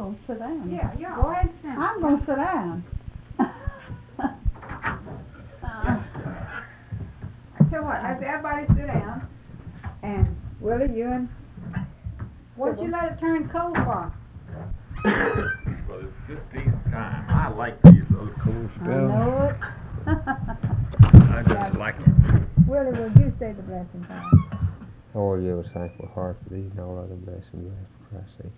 gonna sit down. Yeah, go ahead and sit down. I'm gonna sit down. I tell you what, let's everybody sit down. And Willie, you and what'd you let it turn cold for? Well, it's 15th time. I like these little cool I spells. know it. I just like them. Willie, would you say the blessing, Tom? Oh, you was thankful heart for these and all other blessings you have for Christ's sake.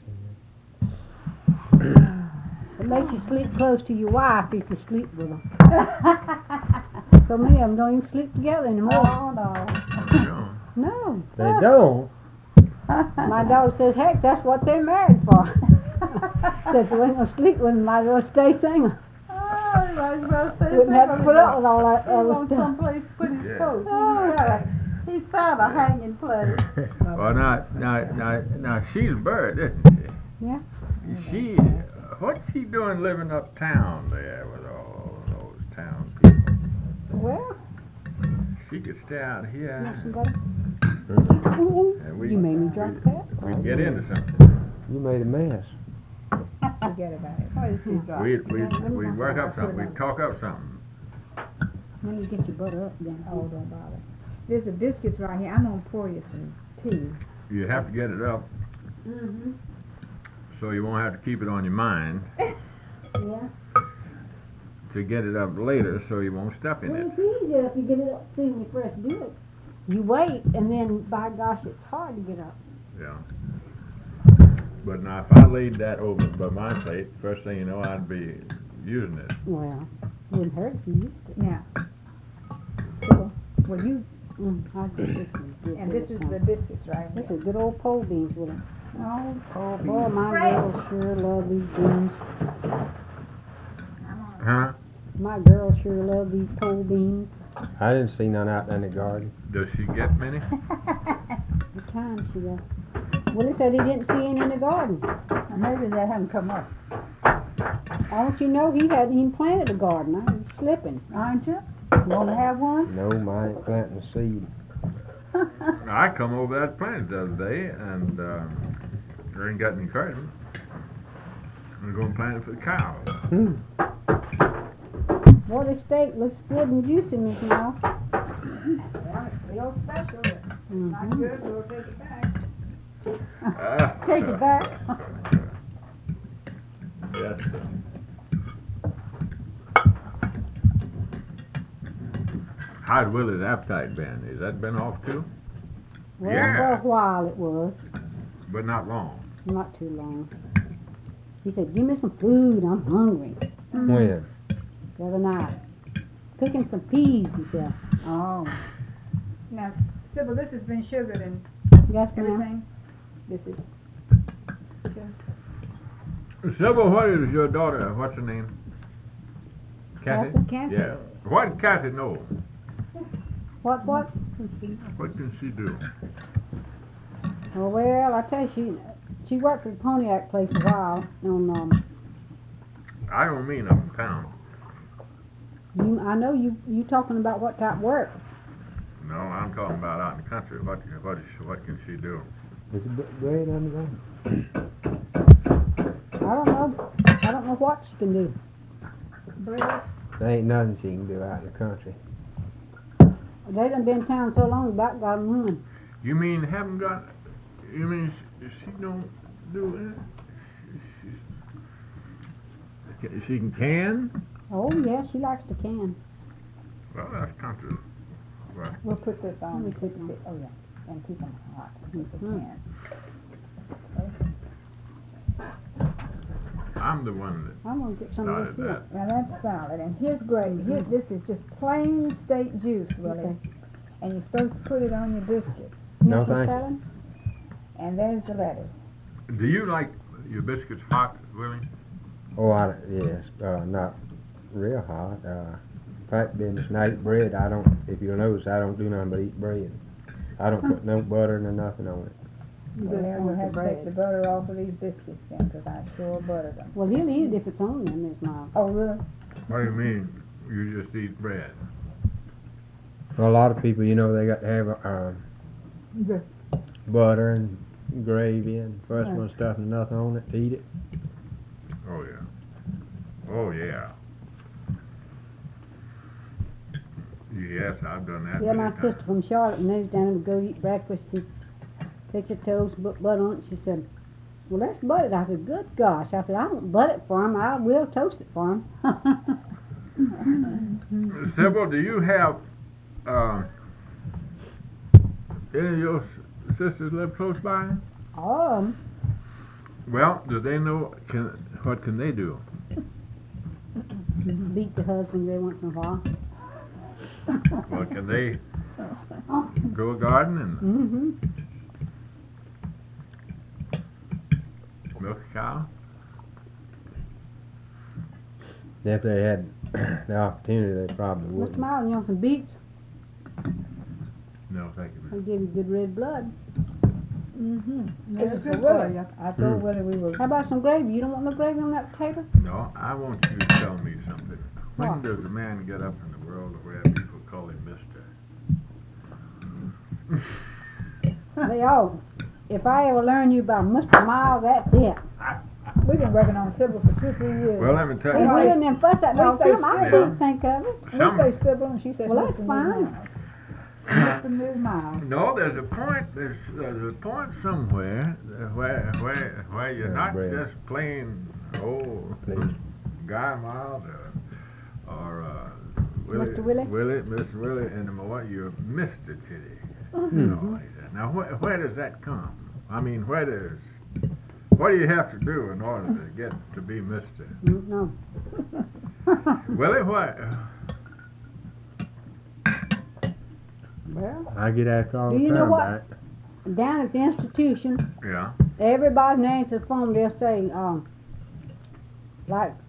Amen. It makes you sleep close to your wife if you sleep with them. So many of them don't even sleep together anymore. Oh, no. No. They don't. My daughter says, heck, that's what they're married for. Says, we ain't gonna sleep with them, might as well stay single. Oh, you might as well stay Wouldn't have to put up with all that He other wants stuff. someplace to put his Yeah. coat. He's found a hanging place. Well, now she's a bird, isn't Yeah. she? What's she doing living uptown there with all those town people? Well, She could stay out here. yes, you got it. And we, You made me drop that. we get into something. You made a mess. Forget about it. What is he dropping? We work up something. We talk up something. Then you get your butter up then. Oh, don't bother. There's the biscuits right here. I'm gonna pour you some tea. You have to get it up Mm-hmm. so you won't have to keep it on your mind Yeah. to get it up later so you won't step in Well, it. it's easier if you get it up soon when you first do it. You wait, and then, by gosh, it's hard to get up. Yeah. But now if I laid that over by my plate, first thing you know I'd be using it. Well, it wouldn't hurt if you used it. Yeah. Well, you I think this is good. and this is the biscuits right This here. is good old pole beans with it. Oh, pole Boy, my Great. girls sure love these beans. I'm on. Huh? My girls sure love these pole beans. I didn't see none out in the garden. Does she get many? The time she got. Willie said he didn't see any in the garden. Maybe they haven't come up. I want you to know he hadn't even planted a garden. I was slipping. Aren't you? You wanna have one? No, mine ain't planting a seed. I come over that plant the other day and there ain't got any curtains. I'm going to plant it for the cows. Boy, this steak looks good and juicy, Miss Mouse. Well, it's real special. It's not Mm-hmm. good, we'll take it back. Take it back. Yes, sir. How's Willie's appetite been? Has that been off too? Well, Yeah. for a while it was. But not long. Not too long. He said, give me some food, I'm hungry. When? The other night. Cooking some peas, he said. Oh. Now, Sybil, this has been sugared and Yes, ma'am. everything? This is. Sybil, what is your daughter, what's her name? Kathy? Kathy. Yeah. What did Kathy know? What? What can she do? Oh, well, I tell you, she worked for the Pontiac place a while. I don't mean up in town. I know you talking about what type of work. No, I'm talking about out in the country. What can she do? Is it bread under there? I don't know what she can do. There ain't nothing she can do out in the country. They done been in town so long, about got them ruined. You mean haven't got? You mean she don't do it? She can? Oh, yeah, she likes to can. Well, that's country. Right. We'll put this on. Let me put them. Oh, yeah. And keep them hot. If we Mhm. can. I'm the one I'm going to get some of started this here. that. Now that's solid. And here's gravy. Here, this is just plain steak juice, Willie. Okay. And you're supposed to put it on your biscuit. No, Mr. thank you. Fallon? And there's the lettuce. Do you like your biscuits hot, Willie? Oh, yes, not real hot. In fact, business, and I eat bread. I don't, if you'll notice, I don't do nothing but eat bread. I don't put no butter nor nothing on it. Well, we'll have to take the butter off of these biscuits then, because I sure buttered them. Well, he'll eat it if it's on them, Miss Miles. Oh, really? What do you mean? You just eat bread? Well, a lot of people, you know, they got to have butter and gravy and first one stuff and nothing on it to eat it. Happy Yeah, my time. sister from Charlotte moved down to go eat breakfast. She picked her toast, put butter on it. She said, well, let's butt it. I said, good gosh. I said, I won't butt it for him. I will toast it for him. Sybil, do you have, any of your sisters live close by? All of them. Well, do they know, what can they do? Beat the husband every once in a while. Well, can they grow a garden and Mm-hmm. milk a cow? If they had the opportunity, they probably Mr. wouldn't. Miles, you want some beets? No, thank you. I'll give you good red blood. Mm-hmm. It's It's for good Willie. for you. I told Hmm. Willie we were. How about some gravy? You don't want no gravy on that potato? No, I want you to tell me something. When What? does a man get up in the world where people call him Mister? They all. If I ever learn you about Mr. Miles, that's it. We've been working on Sybil for 2-3 years. Well, let me tell And you. we didn't fuss at me No, they some. I say- couldn't think of it. we Some, say Sybil and she says Well, Mr. that's fine. Miles. Mr. Ms. Miles. no, there's a point. There's a point somewhere where you're Yeah, not Brad. just plain old Please. Guy Miles or Willie, Mr. Willie? Mr. Willie anymore. You're Mr. Titty. Mm-hmm. You know, like that. Now, where does that come? I mean, what do you have to do in order to get to be Mr.? No. Willie, what? Well, I get asked all Do the you know time what? about it. down at the institution, Yeah. everybody names the phone. They'll say, like,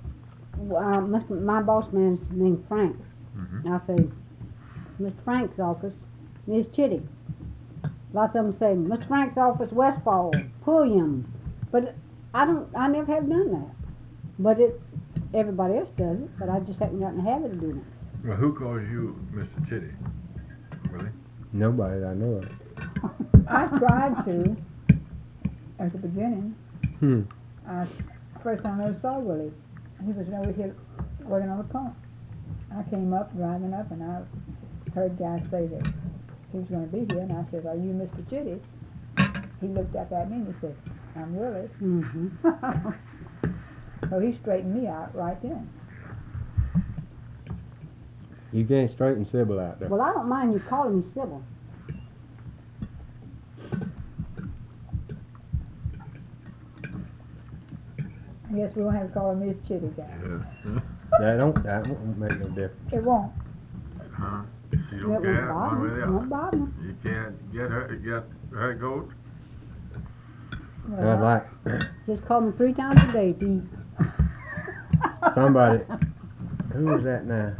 my boss man's named Frank. Mm-hmm. I say, Mr. Frank's office, Ms. Chitty. Lots of them say, Mr. Frank's office, Westfall, Pulliam. But I never have done that. But everybody else does it, but I just haven't gotten the habit of doing it. Well, who calls you Mr. Chitty? Willie? Nobody that I know of. I tried to at the beginning. First time I ever saw Willie, he was over here working on the pump. I came up, driving up, and I heard guys say that he was going to be here, and I said, "Are you Mr. Chitty?" He looked up at me and he said, "I'm Willie." Mm-hmm. So he straightened me out right then. You can't straighten Sybil out there. Well, I don't mind you calling me Sybil. I guess we won't have to call him Miss Chitty, guys. Yeah. That won't make no difference. It won't. Huh? She It don't won't care bother one way me. or the It won't other. bother me. You can't get her goat. I'd like Just call me 3 times a day, Pete. somebody. Who was that now?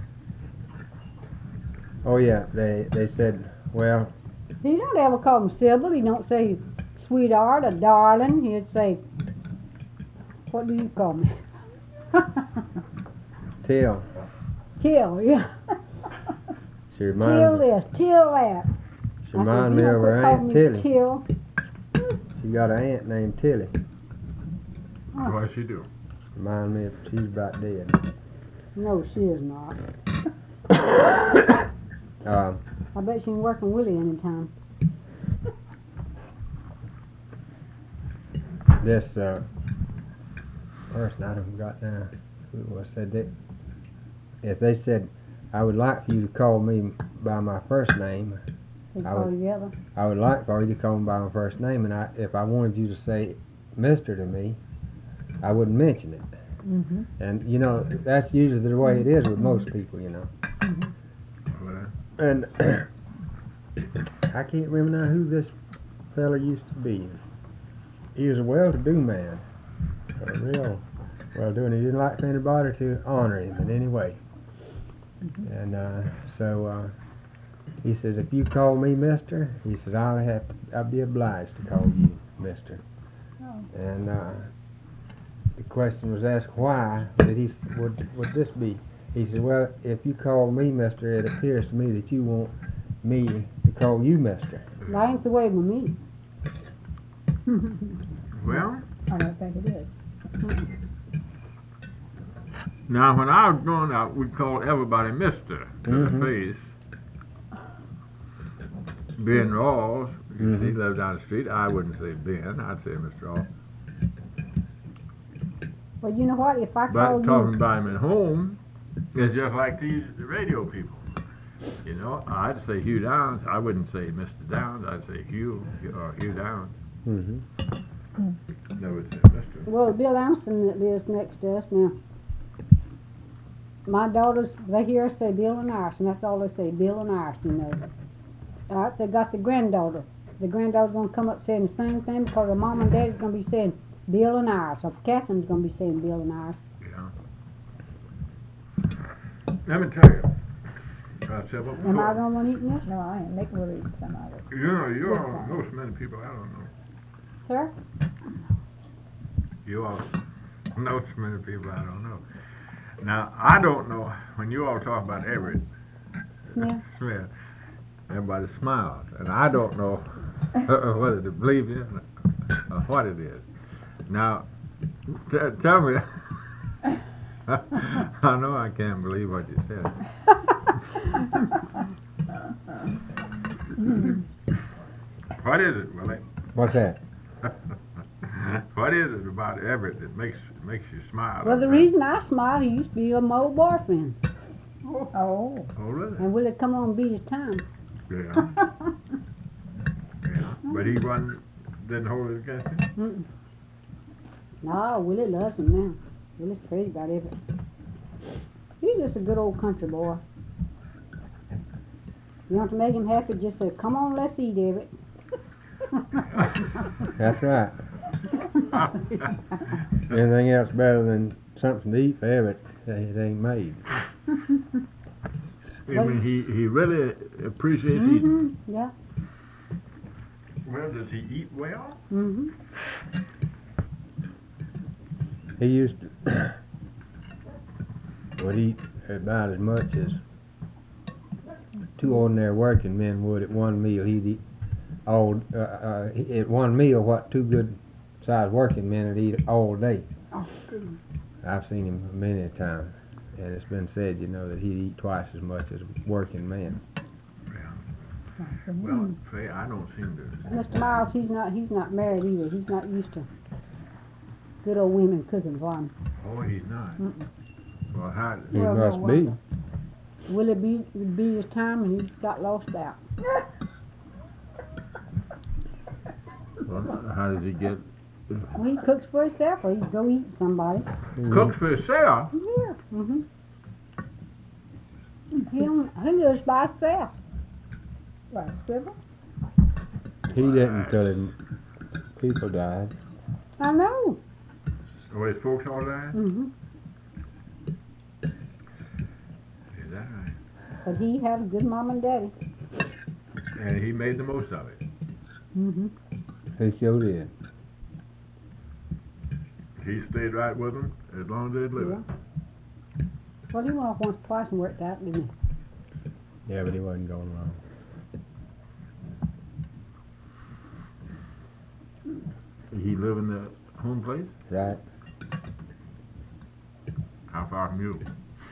Oh yeah, they said, well, He don't ever call me Sybil. He don't say sweetheart or darling. He'd say, what do you call me? Till. Till, yeah. She Till reminds me. this, till that. She reminds me of her Aunt Tilly. Till. She got an aunt named Tilly. Huh. What she do? Remind me of she's about dead. No, she is not. I bet she can work on Willie anytime. This person I done got now, who was said that if they said I would like for you to call me by my first name, They I call would- you together. I would like for you to call me by my first name, and if I wanted you to say Mister to me, I wouldn't mention it. Mm-hmm. And you know that's usually the way it is with most people, you know. Well, And I can't remember now who this fella used to be. He was a well-to-do man, a real well-doing. He didn't like for anybody to honor him in any way. And so he says, if you call me Mister, he says I'll be obliged to call you Mister. Oh. And the question was asked, why did would this be? He said, well, if you call me Mister, it appears to me that you want me to call you Mister. That ain't the way with me. well, I don't think it is. now when I was growing up, we called everybody Mister to Mhm. the face. Ben Rawls, he Mhm. lived down the street. I wouldn't say Ben, I'd say Mr. Rawls. Well, you know what? If I But call talking you, about him at home is just like these radio people. You know, I'd say Hugh Downs. I wouldn't say Mr. Downs. I'd say Hugh or Hugh Downs. Mhm. Never say Mr. well, Bill Anderson that lives next to us now. My daughters, they hear us say Bill and Iris, and that's all they say, Bill and Iris, you know. All right, they got the granddaughter. The granddaughter's gonna come up saying the same thing because her mom and daddy's gonna be saying Bill and Iris, or Catherine's gonna be saying Bill and Iris. Yeah. Let me tell you. Sybil, Am I the only one eating this? No, I ain't. Nick will eat some of it. you know, you all know so many people I don't know. Sir? You all know so many people I don't know. Now, I don't know, when you all talk about Everett Smith? Smith, everybody smiles, and I don't know whether to believe it or what it is. Now, tell me, I know I can't believe what you said. What is it, Willie? What's that? What is it about Everett that makes you smile? Well, the reason I smile, he used to be my old boyfriend. Oh. Oh, really? And Willie come on and beat his time. Yeah. Yeah. But he didn't hold it against him? Mm-mm. No, Willie loves him now. Willie's crazy about Everett. He's just a good old country boy. You want to make him happy, just say, come on, let's eat, Everett. That's right. Anything else better than something to eat for Everett, it ain't made. I mean, he really appreciates eating. Yeah. Well, does he eat well? Mhm. He used to would eat about as much as two ordinary working men would at one meal. He'd eat at one meal what two good sized working men would eat all day. Oh, goodness. I've seen him many a time, and it's been said, you know, that he'd eat twice as much as a working man. Well, say, I don't seem to. Mr. Miles, he's not married either. He's not used to good old women cooking for him. Oh, he's not. Mm-mm. Well, how? He Well, must no be. wonder. Willie beat his time and he got lost out. Well, how does he get? Well, he cooks for himself or he go eat with somebody. Cooks for himself. Yeah. Mhm. He lives by himself. What, Sybil? He didn't until his people died. I know. Oh, his folks all died? Mhm. Is that right? But he had a good mom and daddy. And he made the most of it. Mhm. He sure did. He stayed right with them as long as they'd live. Yeah. Well, he went off once or twice and worked out, didn't he? Yeah, but he wasn't going long. He live in the home place? Right. How far from you?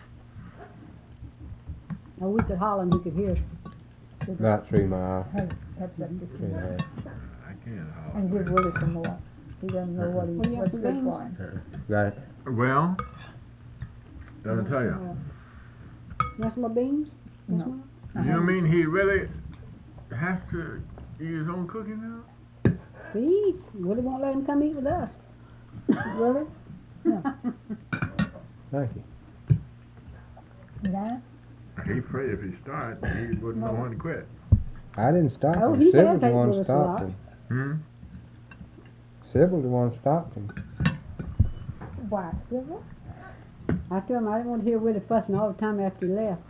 Or we could holler and he could hear us. About 3 miles. Have that 3 and a half. I can't holler. and give Willie some more. He doesn't know what Well, you have what's some good beans? for him. Right. Well, let me tell you. You want some more beans? No. You mean he really has to eat his own cooking now? See, Willie won't let him come eat with us. Willie? No. Thank you. Yeah? He's afraid if he starts, he wouldn't know when to quit. I didn't stop Oh, him. he Sybil's the has one ate with us a stopped lot. him. Hmm? Sybil's the one stopped him. Why, Sybil? I told him I didn't want to hear Willie fussing all the time after he left.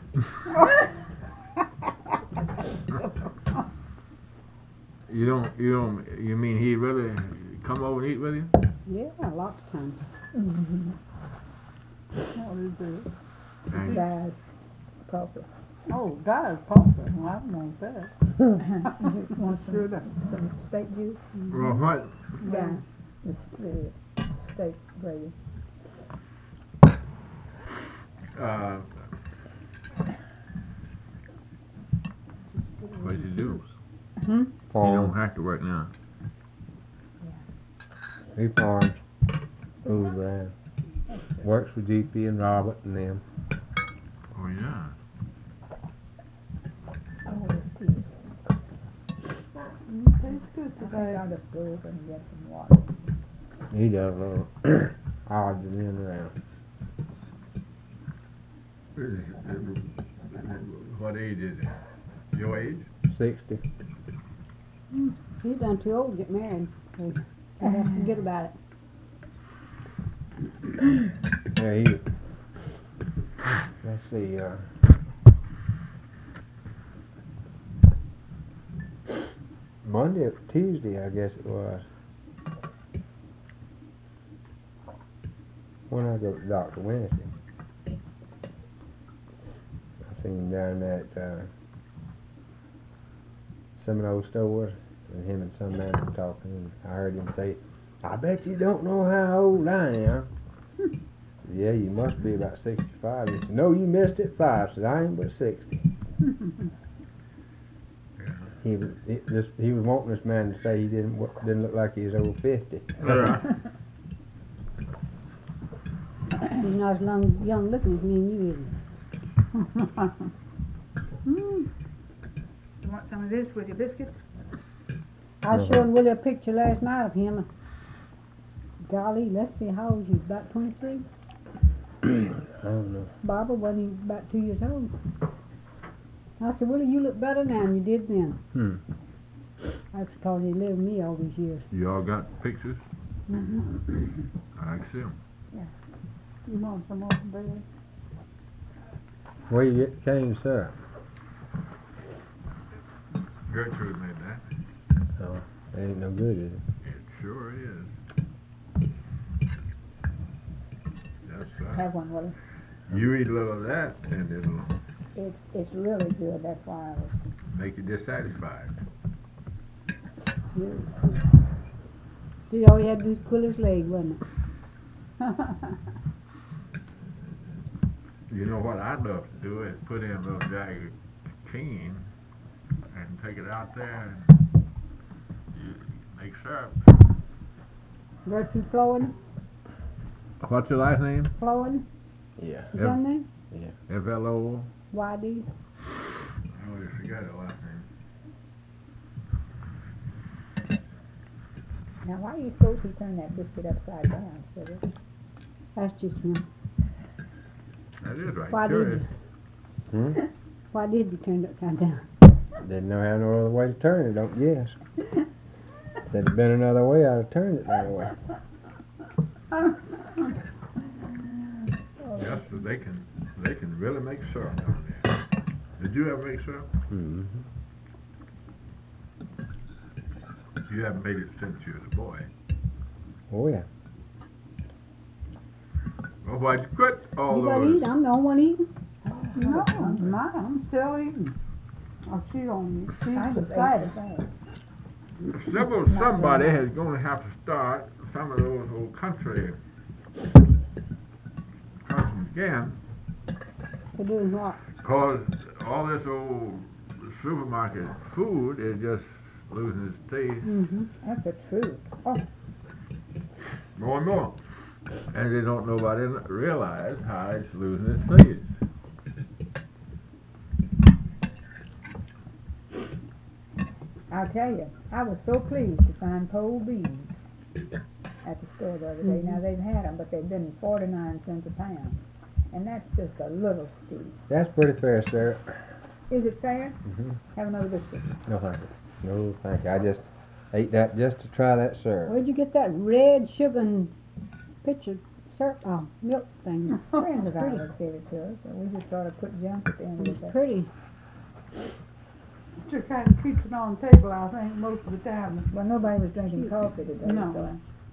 You mean he really come over and eat with you? Yeah, lots of times. Mm-hmm. What is it? And Dies. Coffee. Oh, Guy's pasta. Well, I don't want that. Want Sure some steak juice? well, what? Yeah. The steak gravy. What'd you do? Hmm? You don't Farm. have to work now. He farms. Moves around. Works with GP and Robert and them. Oh, yeah. Oh, it's good. Tastes good I think today. I'll just go over and get some water. He does a little odds and ends around. What age is it? Your age? 60. He's done too old to get married. So I have to forget about it. Yeah, he. Let's see. Monday, Tuesday, I guess it was. When I go to Dr. Wednesday, I seen him down at Seminole Stores, and him and some man were talking, and I heard him say, "I bet you don't know how old I am." Yeah, you must be about 65. He said, "No, you missed it 5." I said, "I ain't but 60." He was wanting this man to say he didn't look like he was over 50. He's not as young looking as me and you is. You want some of this with your biscuits? I showed Willie a picture last night of him. Golly, let's see, how old is he? About 23? I don't know. Barbara, wasn't he about 2 years old? I said, Willie, you look better now than you did then. That's because he lived with me all these years. You all got pictures? Mm-hmm. I can see them. You want some more bread? Where you get the cane syrup? Gertrude made that. Oh, it ain't no good, is it? It sure is. Yes, sir. Have one, Willie. You eat a little of that, and it'll It's really good. That's why I was. make you dissatisfied. See, all he had to do was pull his leg, wasn't it? You know what I'd love to do is put in a little jag of cane and take it out there and make syrup. Gertrude Flowing? What's your last name? Flowing? Yeah. Is that her name? Yeah. F-L-O? Y-D? I always forget her last name. Now, why are you supposed to turn that biscuit upside down, Sugar? That's just me. That is right. Why Sure did is. you? Hmm? Why did you turn it upside down? Didn't know how no other way to turn it, don't guess. If there'd been another way, I'd have turned it that way. Yes, so they can really make syrup down there. Did you ever make syrup? Mm-hmm. You haven't made it since you was a boy. Oh, yeah. Well, why'd you quit all You gotta those? eat. I'm the only one eating. No, I'm still eating. Oh, she on. She's I was excited. Somebody is going to have to start some of those old country customs again, For doing what? because all this old supermarket food is just losing its taste Mm-hmm. That's the truth. Oh, more and more. And they don't nobody realize how it's losing its taste. I'll tell you, I was so pleased to find cold beans at the store the other day. Now, they've had them, but they've been 49 cents a pound. And that's just a little steep. That's pretty fair, sir. Is it fair? Mm-hmm. Have another biscuit. No, thank you. No, thank you. I just ate that just to try that syrup. Where'd you get that red sugar and picture syrup? Oh, milk thing. Friends of Pretty. ours gave it to us, and we just sort of put junk at the end of It's it. pretty. She kind of keeps it on the table, I think, most of the time. Well, nobody was drinking coffee today, No. so.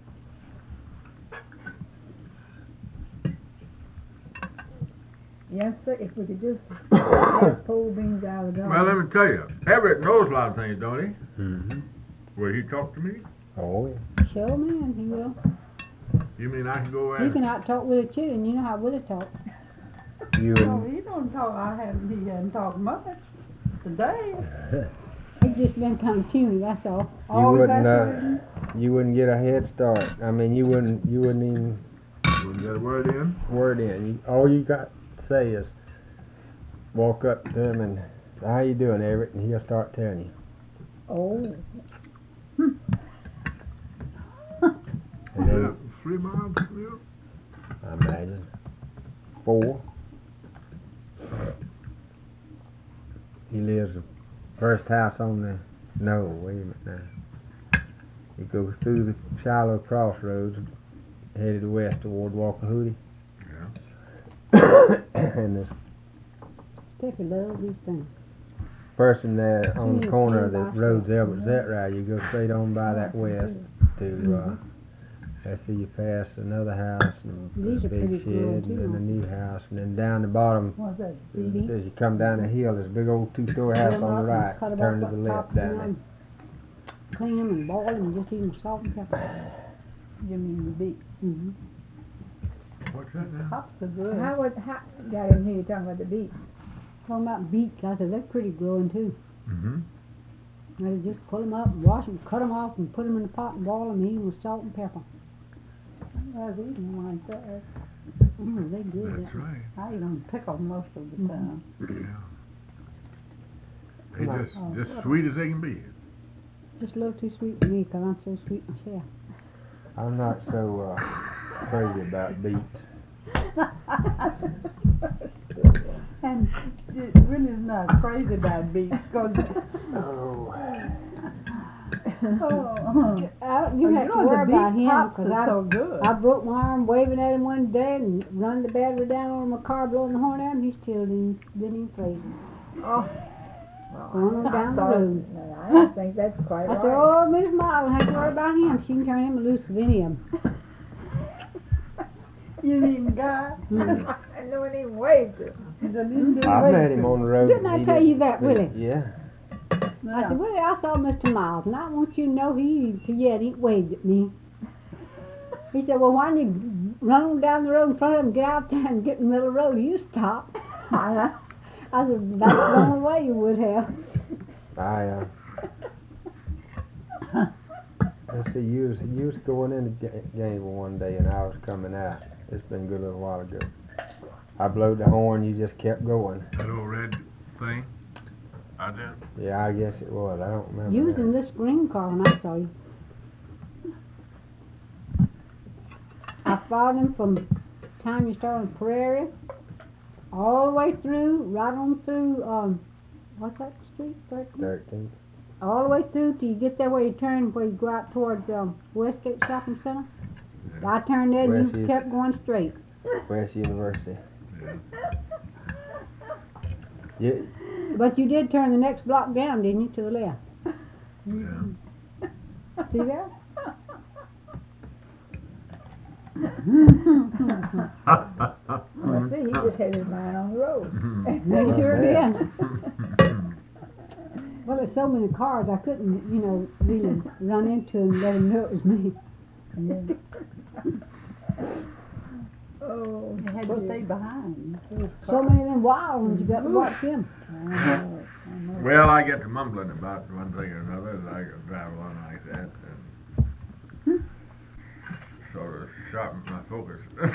Yes, sir, if we could just get cold beans out of the Well, let garden. me tell you, Everett knows a lot of things, don't he? Mm-hmm. Will he talk to me? Oh, yeah. Sure, man, he will. You mean I can go He in? can out-talk Willie too, and you know how Willie talks. You No, and he don't talk. He hadn't talked much today. He He's just been kind of puny, that's all. You Always wouldn't after you wouldn't get a head start. I mean, you wouldn't even Wouldn't get a word in? word in. All you got to say is walk up to him and say, "How you doing, Everett?" And he'll start telling you. Oh. And then, 3 miles from you? I imagine 4. He lives the first house on the. No, wait a minute now. He goes through the Shiloh crossroads, headed west toward Walker Yeah. and this Steffi loves these things. person there on the Yeah, corner of the yeah, road's yeah. Albert Zetright, you go straight on by that west to Mhm. after you pass another house and These a are big pretty cool, shed too. and then a new house, and then down the bottom What's that? as you come down the hill there's a big old 2-story house Them on the up and right, cut 'em turn to up the up left top, down you know, there. and clean them and boil them and just eat them salt and pepper. You mean the beet? Mm-hmm. What's that now? Hops are good. How got in here, you talking about the beets? Talking about beets, I said they're pretty growing too. Mm-hmm. I just pull them up, wash them, cut them off, and put them in the pot and boil them, eat them with salt and pepper. I was eating them like that. They good. That's right. I eat them pickled most of the time. Yeah. They Come on. just sweet as they can be. Just a little too sweet for me, 'cause I'm so sweet myself. I'm not so crazy about beets. And really is not crazy about beets, cause Oh. You have to worry about him, 'cause so good. I broke my arm waving at him one day and run the battery down on my car, blowing the horn at him. He still didn't even praise me. Oh. Going on down the road. No, I don't think that's quite I right. said, oh, Miss Miles, don't have to worry about him. She can turn him loose with any of them. You mean God? I know it even waved to him. I've met him on the road. Didn't and I he tell you didn't that, speak. Willie? Yeah. I said, Willie, I saw Mr. Miles, and I want you to know he waved at me. He said, well, why didn't you run on down the road in front of him, get out there and get in the middle of the road? You stop. I said, that's the only way you would have. Let's see, you was going in the game one day and I was coming out. It's been a good little while ago. I blowed the horn, you just kept going. That old red thing? I did. Yeah, I guess it was. I don't remember. You was that. in this green car when I saw you. I followed him from the time you started on Prairie, all the way through, right on through, what's that street? 13. All the way through till you get there where you turn, where you go out towards Westgate Shopping Center. Yeah. I turned there and West you is- kept going straight. West University. Yeah. Yeah. But you did turn the next block down, didn't you, to the left? Yeah. See that? Well, see, he just had his mind on the road. You sure Yeah. did. Well, there's so many cars, I couldn't, really run into and let him know it was me. Oh, You had to stay behind. So many of them wild ones, you got to watch them. Well, I get to mumbling about one thing or another as I drive along like that, and sort of sharpens my focus.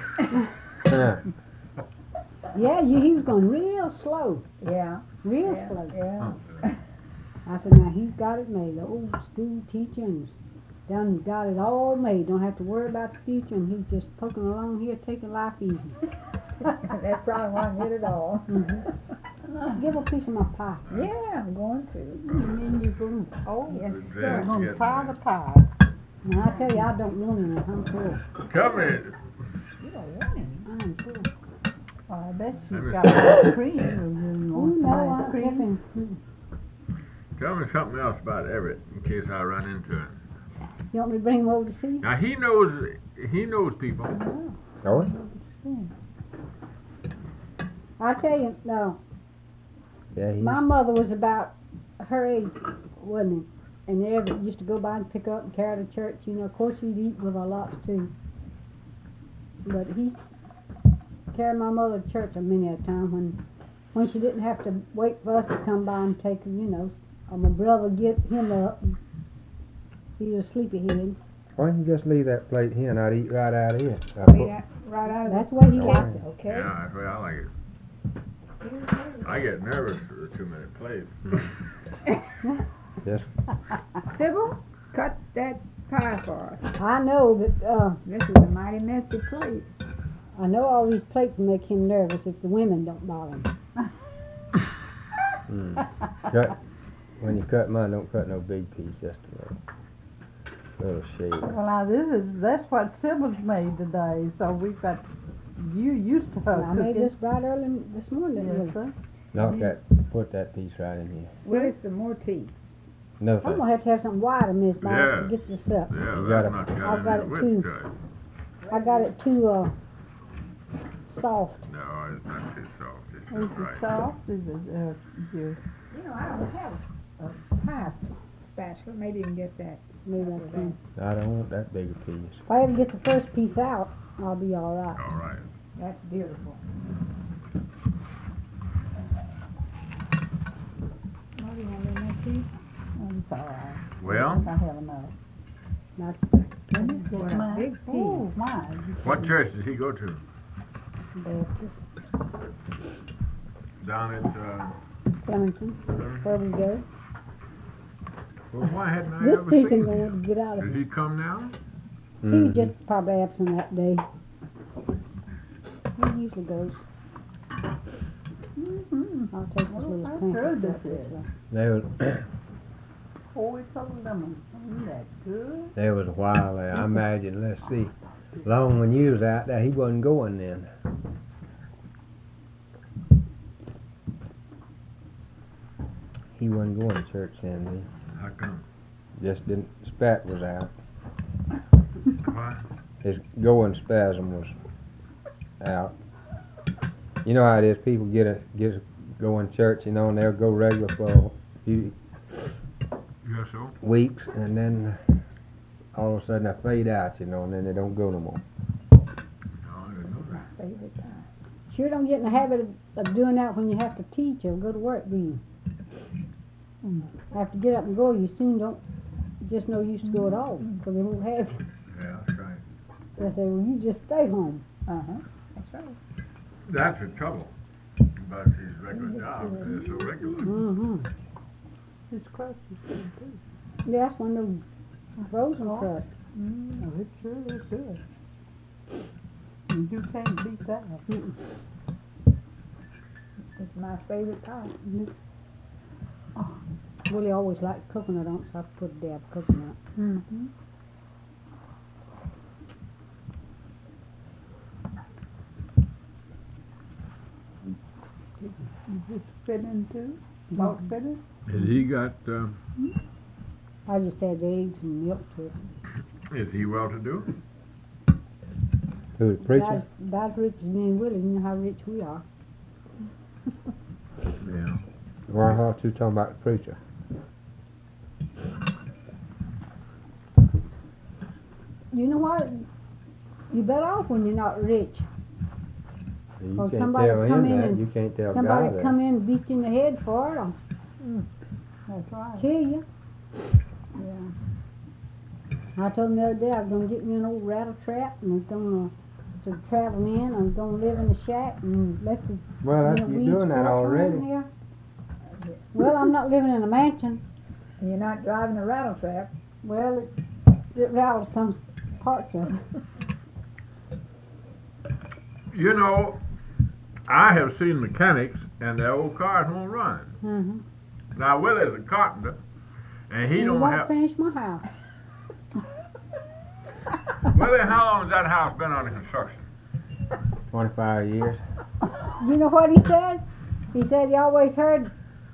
Yeah, he was going real slow, yeah, real yeah, slow. yeah. I said, now he's got it made. The old school teachings done got it all made. Don't have to worry about the future, and he's just poking along here, taking life easy. That's probably why I hit it all. Give a piece of my pie. Yeah, I'm going to. You mean you're going, oh, yes, Good you're jazz going to getting try there. the pie. Now I tell you, I don't want any. I'm full. Tell me, You don't want any. I'm full. Well, I bet Let me she's got ice cream. You Oh want no, some ice I'm cream? cream. tell me something else about Everett in case I run into him. You want me to bring him over to see you? Now he knows people. Oh, I tell you, no. yeah, he's My mother was about her age, wasn't it? And Everett used to go by and pick up and carry to church. Of course he'd eat with our lots too. But he carried my mother to church many a time when she didn't have to wait for us to come by and take her, my brother get him up. He's a sleepyhead. Why don't you just leave that plate here and I'd eat right out of it? Right out of That's the way he Oh, likes it. Okay. Yeah, that's the way I like it. I get nervous for too many plates. Just Sybil, cut that pie for us. I know that, This is a mighty messy plate. I know all these plates make him nervous if the women don't bother him. cut. When you cut mine, don't cut no big piece, just a little shade. Well, now that's what Sybil's made today, so we've got, you used to her I made cooking. this right early this morning. Yes, sir. Knock that, put that piece right in here. Willie, some more tea. No, I'm thanks. gonna have some wider, Miss Bob, Yeah. to get this up. Yeah, You that's gotta- not I've got got it any too. width to it. I got it too, soft. No, it's not too soft. It's Is just it right. soft? Is it, juice? You know, I don't have a pie spatula. Maybe you can get that. Maybe I can. I don't want that big a piece. If I ever get the first piece out, I'll be all right. All right. That's beautiful. Oh, you want any more tea? It's all right. Well, I have enough. Not Let me get What a mine. big tea. Oh, mine. what church did he go to? Baptist. Down at, Flemington, where we go. well, why hadn't I This ever deacon seen gonna him? get out of Did it. he come now? He's Mhm. just probably absent that day. He usually goes. Mm-hmm. I'll take this Well, little that's pamphlet good, back this this is. way. There was, 4 weeks of lemon. Isn't that good? there was a while there. I imagine, let's see. Long when you was out there, he wasn't going then. He wasn't going to church then. How come? He just didn't. Spat was out. Why? His going spasm was out. You know how it is. People get a going to church, you know, and they'll go regular for a few Yes, so? weeks, and then all of a sudden they fade out, you know, and then they don't go no more. No, I didn't know that. Favorite pie. Sure don't get in the habit of doing that when you have to teach or go to work, do you? Have to get up and go, you soon don't, just no use to go at all, because they won't have you. Yeah, that's right. They say, well, you just stay home. Uh-huh. That's right. That's the trouble about these regular jobs. They're so regular. Mm-hmm. This crust is good too. Yeah, that's one of those frozen crust. Oh, it sure is good. You can't beat that. It's my favorite pie. Willie always liked coconut on it, so I put a dab of coconut. Mm-hmm. Is this fit into? Salt fitted? Has he got, I just add eggs and milk to it. is he well-to-do? Who, the preacher? About as rich as me and Willie, you know how rich we are. Yeah. Well, I thought you were talking about the preacher. You know what? You're better off when you're not rich. You Well, can't somebody tell come him in that. and- You can't tell Somebody God come that. in and beat you in the head for it, or That's right. kill you. Yeah. I told him the other day I was going to get me an old rattle trap and was going to travel in. I was going to live in a shack and let the Well, that's, you know, you're weeds doing that grow around already. here. Well, I'm not living in a mansion. And you're not driving a rattle trap. Well, it rattles some parts of it. You know, I have seen mechanics and their old cars won't run. Mm-hmm. Now, Willie's a carpenter, and he don't won't have... finish my house. Willie, how long has that house been under construction? 25 years. You know what he said? He said he always heard.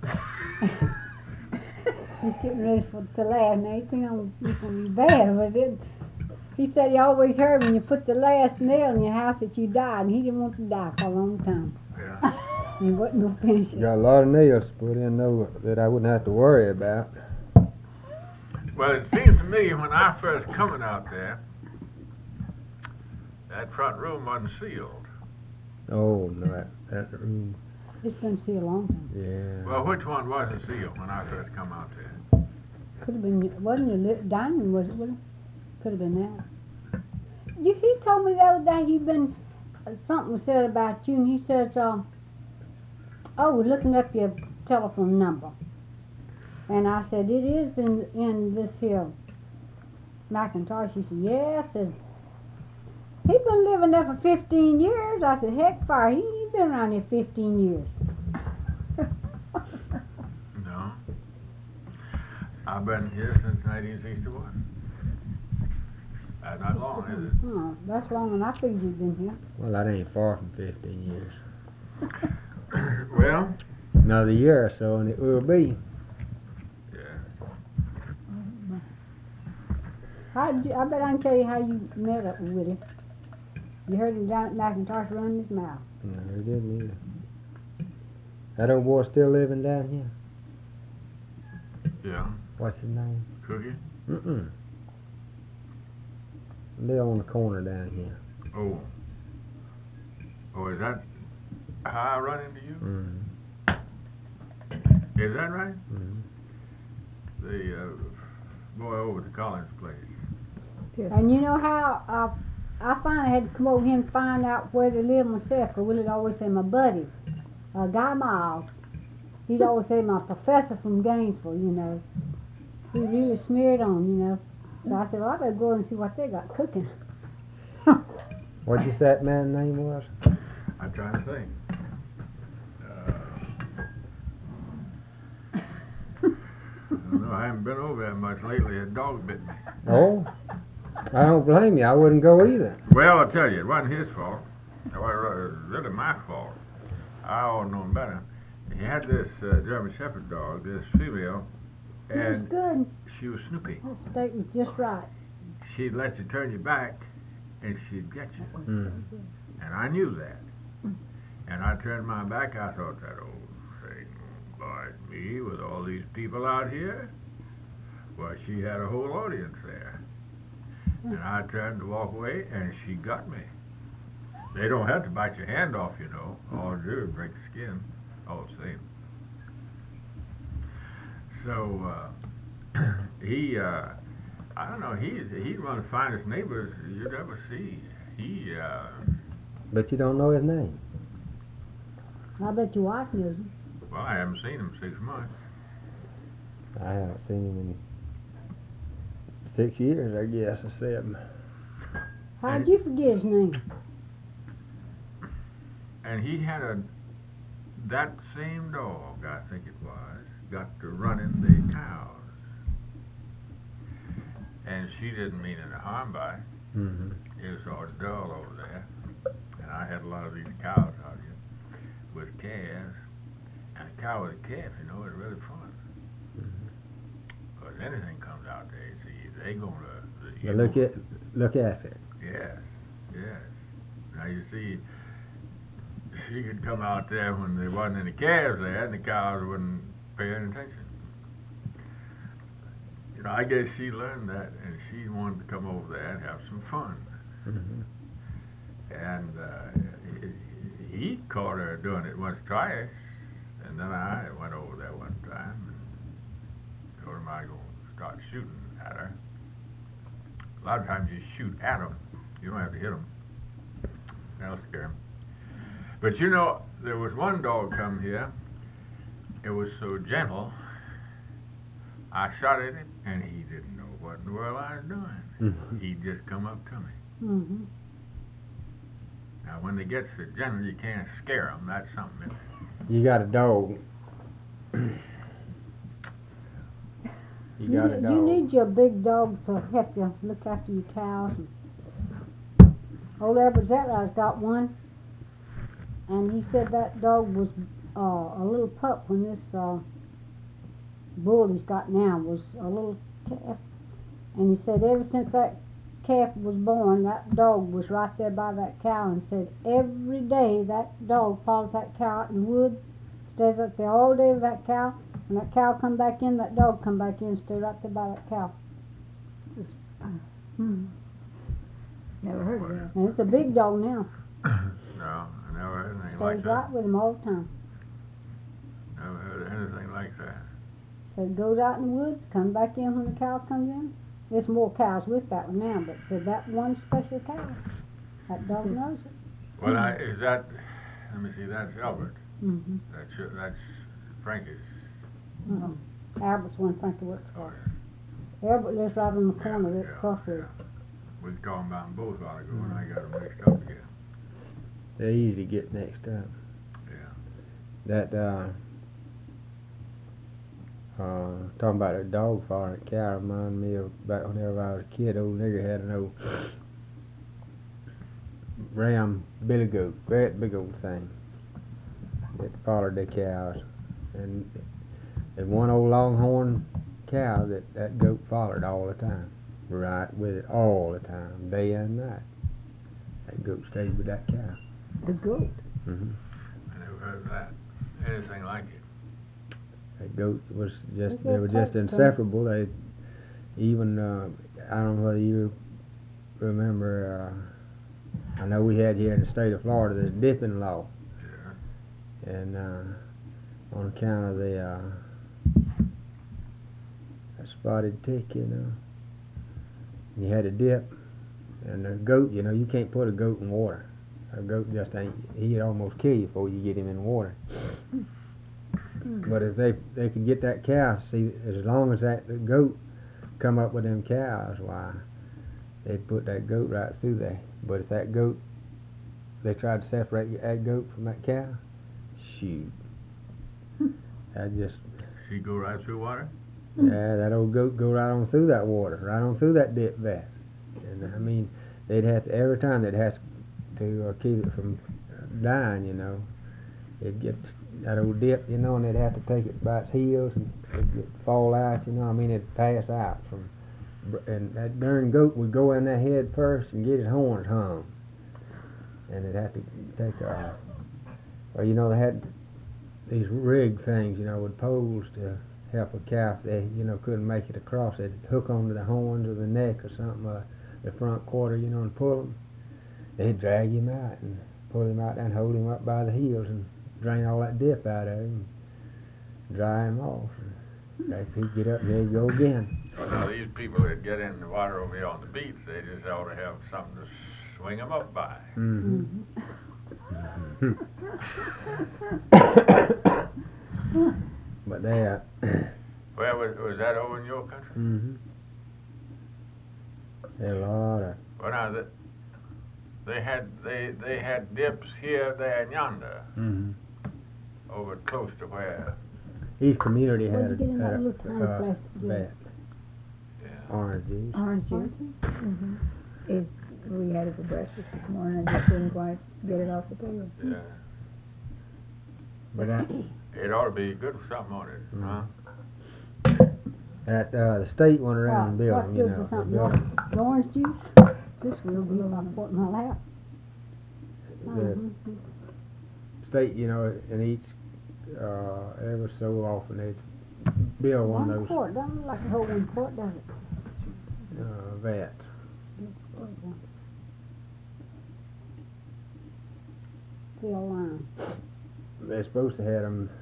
He's getting ready for the laugh now. He's going to be bad, but he said he always heard when you put the last nail in your house that you died, and he didn't want to die for a long time. Yeah. And he wasn't going to finish You it. got a lot of nails put in though that I wouldn't have to worry about. Well, it seems to me when I first coming out there, that front room wasn't sealed. Oh no, that room. It's been sea a long time. Yeah. Well, which one was the seal when I first come out there? Could have been, wasn't it diamond, was it? Could have been that. He told me the other day he'd been, something was said about you, and he says, oh, we're looking up your telephone number. And I said, it is in this here McIntosh. He said, yeah. I said, he's been living there for 15 years. I said, heck, fire, he ain't been around here 15 years. No. I've been here since 1961. That's not long, is it? Oh, that's long, and I figured you'd been here. Well, that ain't far from 15 years. Well, Another year or so, and it will be. yeah. I bet I can tell you how you met up with him. You heard him down at McIntosh running his mouth. No, it didn't either. That old boy still living down here? Yeah. What's his name? Cookie? Mm-mm. They're on the corner down here. Oh. Oh, is that how I run into you? Mm-hmm. Is that right? Mm-hmm. The boy over at the Collins place. And you know how I finally had to come over here and find out where they live myself, because Willie'd always say my buddy, Guy Miles. He'd always say my professor from Gainesville, you know. He really smeared on, you know. So I said, well, I better go and see what they got cooking. What you said that man's name was? I'm trying to think. I don't know. I haven't been over there much lately. A dog bit me. Oh? I don't blame you. I wouldn't go either. Well, I'll tell you, it wasn't his fault. It was really my fault. I ought to know him better. He had this German Shepherd dog, this female, It was and good. she was snoopy. That steak was just right. She'd let you turn your back, and she'd get you. Mm. And I knew that. And I turned my back. I thought, that old thing bothered me with all these people out here. Well, she had a whole audience there. And I turned to walk away, and she got me. They don't have to bite your hand off, you know. All they do is break the skin. All the same. So, he, I don't know, he's one of the finest neighbors you'd ever see. He, But you don't know his name. I bet your wife knows him. well, I haven't seen him in 6 months. I haven't seen him in 6 years, I guess, or 7. How'd you forget his name? And he had that same dog, I think it was, got to running the cows. And she didn't mean any harm by it. Mm-hmm. It was sort of dull over there. And I had a lot of these cows out here with calves. And a cow with a calf, you know, is really fun. Because anything comes out there, you see, they gonna... But look at it. Yes, yes. Now you see, she could come out there when there wasn't any calves there, and the cows wouldn't pay any attention. You know, I guess she learned that, and she wanted to come over there and have some fun. Mm-hmm. And he caught her doing it once, twice, and then I went over there one time and told him I was going to start shooting at her. A lot of times you shoot at them. You don't have to hit them. That'll scare them. But you know, there was one dog come here. It was so gentle. I shot at it, and he didn't know what in the world I was doing. Mm-hmm. He just come up to me. Mm-hmm. Now, when they get so gentle, you can't scare them. That's something. You got a dog. You got a dog. You need your big dog to help you look after your cows. And old Albert's got one, and he said that dog was a little pup when this bull he's got now was a little calf. And he said ever since that calf was born, that dog was right there by that cow, and said every day that dog follows that cow out in the woods, stays up there all day with that cow. When that cow come back in, that dog come back in and stay right there by that cow. Never heard of that. And it's a big dog now. No, I never heard anything like Stays that. right with him all the time. Never heard of anything like that. So it goes out in the woods, comes back in when the cow comes in. There's more cows with that one now, but for that one special cow, that dog knows it. Well, is that, let me see, that's Albert. Mm-hmm. That's Frankie's. Mm-hmm. Albert's one Frankie works Oh, for. yeah. Albert lives right on the corner of it, Yeah, crossroads. yeah. We was talking about them both a while ago, and I got them mixed up again. They're easy to get mixed up. Yeah. That, talking about a dog farm at cow reminded me of back whenever I was a kid. Old nigger had an old ram billy goat, great big old thing. It followed the cows, and one old longhorn cow that goat followed all the time, right with it all the time, day and night. That goat stayed with that cow. The goat. Mm-hmm. I never heard of that. Anything like it. That goat was just, They they were just get close to 'em. inseparable. They even, I don't know whether you remember, I know we had here in the state of Florida the dipping law, Yeah. and on account of the spotted tick, you know, you had to dip, and the goat, you know, you can't put a goat in water. A goat just ain't, he'd almost kill you before you get him in water. But if they could get that cow, see, as long as that the goat come up with them cows, why, they'd put that goat right through there. But if that goat, they tried to separate that goat from that cow, shoot, that just, She go right through water? yeah, that old goat go right on through that water, right on through that dip vat. And I mean, they'd have to, every time they'd have to keep it from dying, you know, it'd get that old dip, you know, and they'd have to take it by its heels and it'd fall out, you know, I mean, it'd pass out from, and that darn goat would go in that head first and get his horns hung, and they'd have to take or you know, they had these rig things, you know, with poles to help a cow if they, you know, couldn't make it across. They'd hook onto the horns or the neck or something, the front quarter, you know, and pull them. They'd drag him out and pull him out and hold him up by the heels and drain all that dip out of him and dry him off. And he'd get up and there you go again. Well, now these people that get in the water over here on the beach, they just ought to have something to swing them up by. Mm-hmm. But they, Where was that over in your country? mm-hmm. A lot of, Well, now they had dips here, there, and yonder, mm-hmm. over close to where. Each community had Where'd you get in that little tiny a plastic vat, Yeah. orange juice. Orange juice. We had it for breakfast this morning. I just didn't quite get it off the table. Yeah. But that, It ought to be good for something on it, huh? the state went around and built What them, you good know. for something? They built 'em. The orange juice? This will be like putting my lap. The state, you know, in each, every so often they'd build one of those quart, don't look like a whole 1 quart, does it? vats. Fill line. They're supposed to have them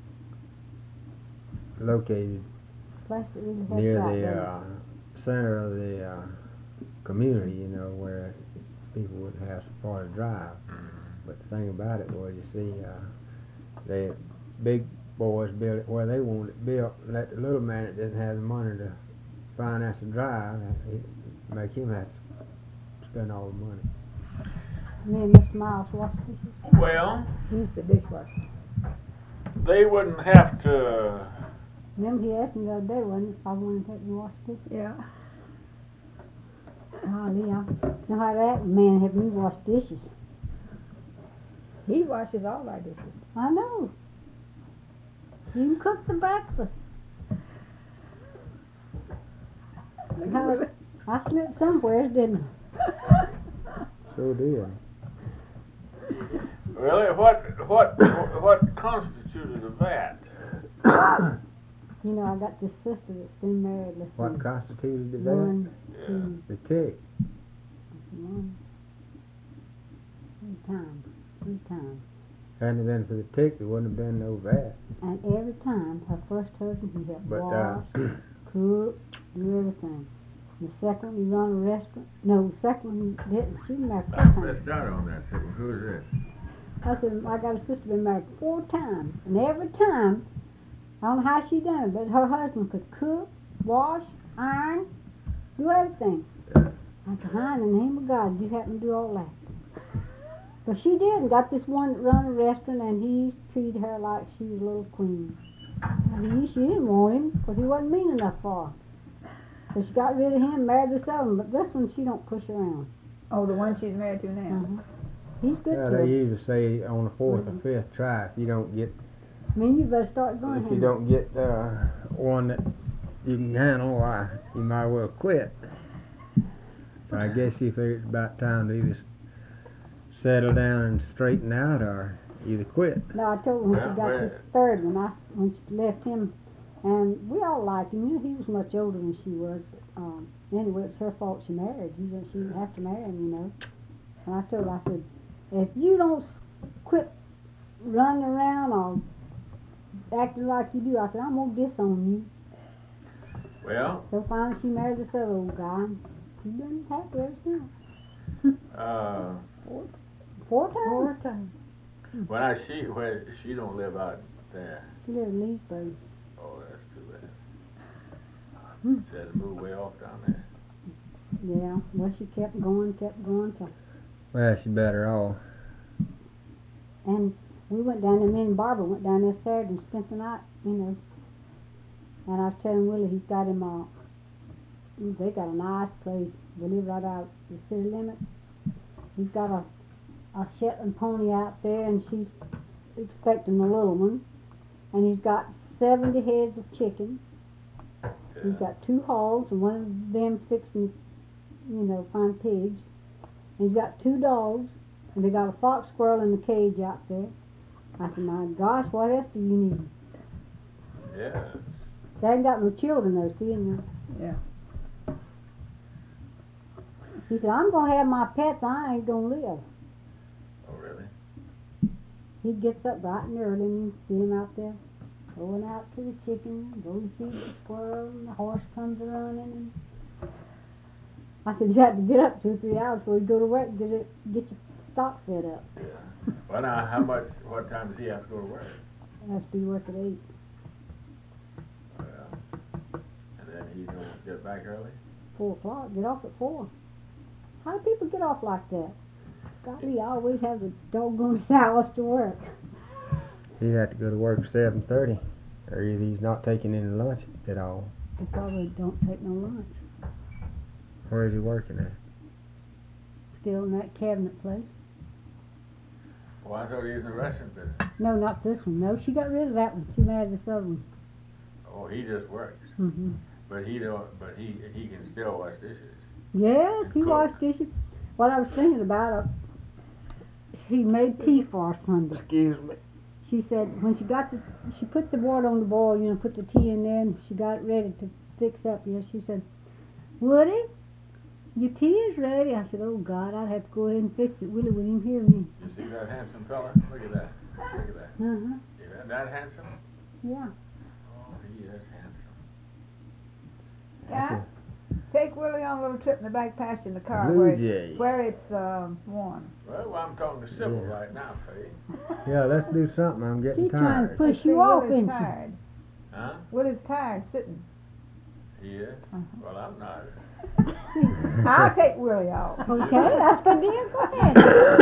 located Plastic really helps near out, the doesn't it? center of the community, you know, where people wouldn't have so far to drive. But the thing about it was, you see, the big boys built it where they wanted it built, and let the little man that didn't have the money to finance the drive, make him have to spend all the money. Me and Mr. Miles wash dishes. Well, He's the dishwasher. they wouldn't have to. Remember he asked me the other day, wasn't it, if I wanted to take me wash dishes? Yeah. Oh, yeah. Know how that man had me wash dishes. He washes all our dishes. I know. You cook the breakfast. I slipped somewhere, didn't I? So did. Really, what constituted a vat? You know, I got this sister that's been married, let's What see, constituted the vat? 1, 2, The tick. 1, 3 times. Hadn't it been for the tick, there wouldn't have been no vat. And every time, her first husband, he helped But, wash, cook, do everything. The second one, he run a restaurant. No, the second one, he didn't. She was married 4 times. Let's start on that second. Who's this? I said, I got a sister been married 4 times. And every time, I don't know how she done it, but her husband could cook, wash, iron, do everything. I said, "Hi, in the name of God, you happen to do all that." But she did, and got this one that run a restaurant, and he treated her like she was a little queen. And she didn't want him, because he wasn't mean enough for her. So she got rid of him, married this other one, but this one she don't push around. Oh, the one she's married to now. He's good Yeah, to they her. usually say on the 4th or 5th try, if you don't get, I mean, you better start going if you don't get one that you can handle, you might as well quit. So I guess she figured it's about time to either settle down and straighten out, or either quit. No, I told her when Well, she got well- this third one, when she left him, and we all liked him. You know, he was much older than she was. But, anyway, it's her fault she married. She didn't have to marry him, you know. And I told her, I said, if you don't quit running around or acting like you do, I said, I'm going to disown you. Well, So finally she married this other old guy, and she's been happy ever since. uh, 4 times. 4 times. where she don't live out there. She lived in Leesburg. Oh, that's too bad. Hmm. She had to move way off down there. Yeah, well, she kept going till. Well, she better off. And we went down there, me and Barbara went down there Saturday and spent the night, you know. And I was telling Willie, he's got him, they got a nice place. They live right out the city limits. He's got a Shetland pony out there, and she's expecting a little one. And he's got 70 heads of chicken. He's got 2 hogs, and one of them fixing, you know, find pigs. And he's got 2 dogs, and they got a fox squirrel in the cage out there. I said, my gosh, what else do you need? Yeah. They ain't got no children though, see? And Yeah. he said, I'm going to have my pets, I ain't going to live. Oh, really? He gets up bright and early and you see him out there going out to the chicken, goes to feed the squirrel, and the horse comes running. And I said, you have to get up 2 or 3 hours before you go to work and get your stock set up. Yeah. Well, now, what time does he have to go to work? It has to be work at 8. Well, and then he's going to get back early? 4 o'clock, get off at 4. How do people get off like that? Golly, I always have the doggone hours to work. He'd have to go to work at 7:30, or either he's not taking any lunch at all. They probably don't take no lunch. Where is he working at? Still in that cabinet place. Well, I thought he was in the restaurant business. No, not this one. No, she got rid of that one. She married this other one. Oh, he just works. Mm-hmm. But he don't. But he can still wash dishes. Yes, he Cook. washed dishes. What I was thinking about, he made tea for us Sunday. Excuse me. She said when she put the water on the boil, you know, put the tea in there, and she got it ready to fix up. Yeah, she said, Woody, your tea is ready. I said, oh God, I'd have to go ahead and fix it. Willie wouldn't even hear me. You see that handsome fella? Look at that. Look at that. Uh-huh. See that handsome? Yeah. Oh, he is handsome. Yeah. Take Willie on a little trip in the back pasture in the car Blue where Jay. it's warm. Well, I'm talking to Sybil Yeah. right now, Faye. Yeah, let's do something. I'm getting She's trying to tired. push See, you off, Willie's isn't she? tired. Huh? Willie's tired sitting. He is? Uh-huh. Well, I'm not. I'll take Willie off. Okay, that's good deal. Go ahead.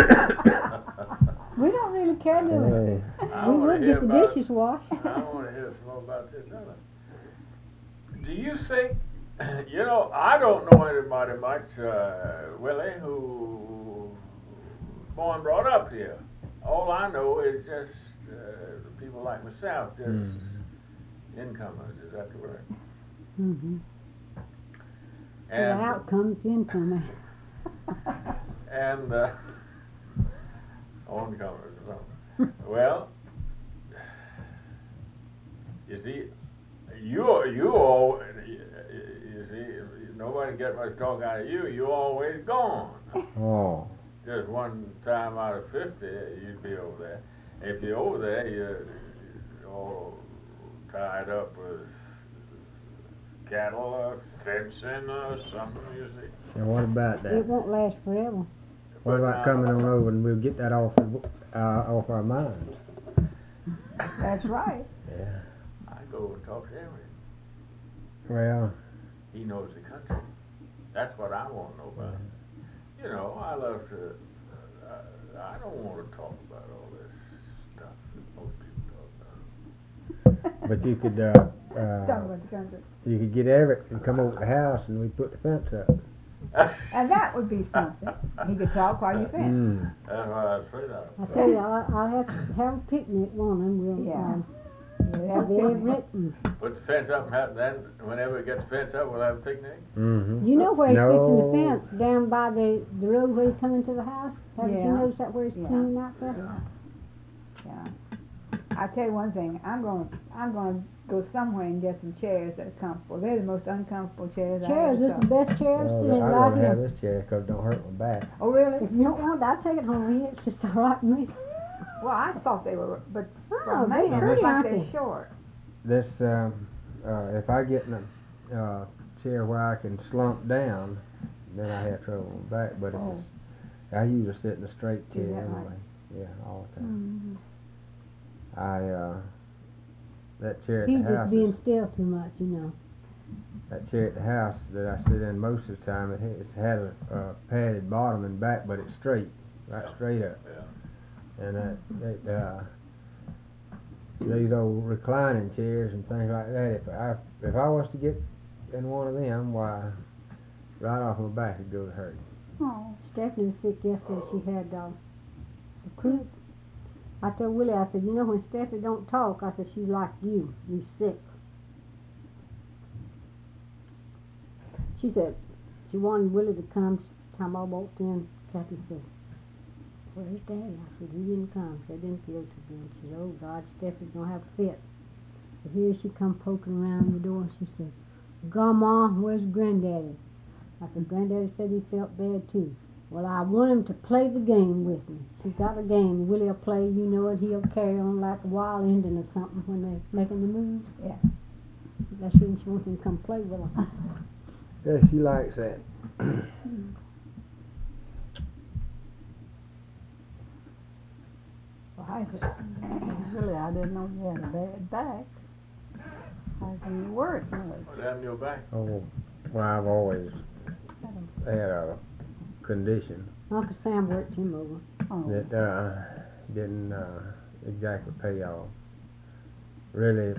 We don't really care, do we? Hey. I We wanna would hear get the about- dishes washed. I want to hear some more about this other. Do you think, you know, I don't know anybody much, Willie, who born and brought up here. All I know is just people like myself, just incomers, is that the word? Mm-hmm. The And, outcome's income. and oncomers or something. Well, you see, you all, you see, nobody get much talk out of you. You always gone. Oh. Just one time out of 50, you'd be over there. If you're over there, you're all tied up with cattle or fencing or something, you see. And what about that? It won't last forever. What about coming on over and we'll get that off our minds? That's right. Yeah. I go and talk to him. Well, He knows the country. That's what I want to know about. You know, I love to. I don't want to talk about all this stuff that most people talk about. but you could Talk about the country. you could get Everett and come over to the house and we put the fence up. And that would be something. He could talk while you fence. Mm. That's what I was afraid of. I tell you, I'll have to have a picnic one and we'll Yeah. have Everett and Put the fence up and have, then whenever it gets fenced up, we'll have a picnic. Mm-hmm. you know where he's fixing the No. fence down by the road where he's coming to the house? Haven't you Yeah. noticed that where he's Yeah. cleaning out there? Yeah. I tell you one thing, I'm gonna go somewhere and get some chairs that are comfortable. They're the most uncomfortable chairs I Chairs, ever this is the saw. best chair I've Well, seen I'd right rather have here. this chair because it don't hurt my back. Oh really? If you don't want it, I'll take it home with you. It's just all right with me. Well, I thought they were, but Oh, from me, they're it looks pretty, like aren't they're they? short. This if I get in a chair where I can slump down, then I have trouble with my back. But if Oh. I usually sit in a straight Is chair that right? anyway. Yeah, all the time. Mm-hmm. That chair at He's the just house. being still too much, you know. That chair at the house that I sit in most of the time, it's had a padded bottom and back, but it's straight, right straight up. Yeah. And these old reclining chairs and things like that. If I was to get in one of them, why, right off my back it'd go to hurt. Oh, Stephanie was sick yesterday. She had the croup. I told Willie, I said, you know, when Stephanie don't talk, I said, she's like you. You sick. She said she wanted Willie to come. Time I walked in, Kathy said, where's Daddy? I said, he didn't come. She didn't feel too good. She said, oh God, Stephanie's gonna have a fit. But here she come poking around the door and she said, Grandma, where's Granddaddy? I said, Granddaddy said he felt bad too. Well, I want him to play the game with me. She's got a game. Willie'll play, you know it, he'll carry on like a wild Indian or something when they're making the moves. Yeah. That's when she wants him to come play with her. Yeah, she likes that. Well, I said, Really, I didn't know you had a bad back. How can you work? What happened to your back? Oh, well, I've always had a condition Uncle Sam worked him over. Oh, that didn't exactly pay off. Really,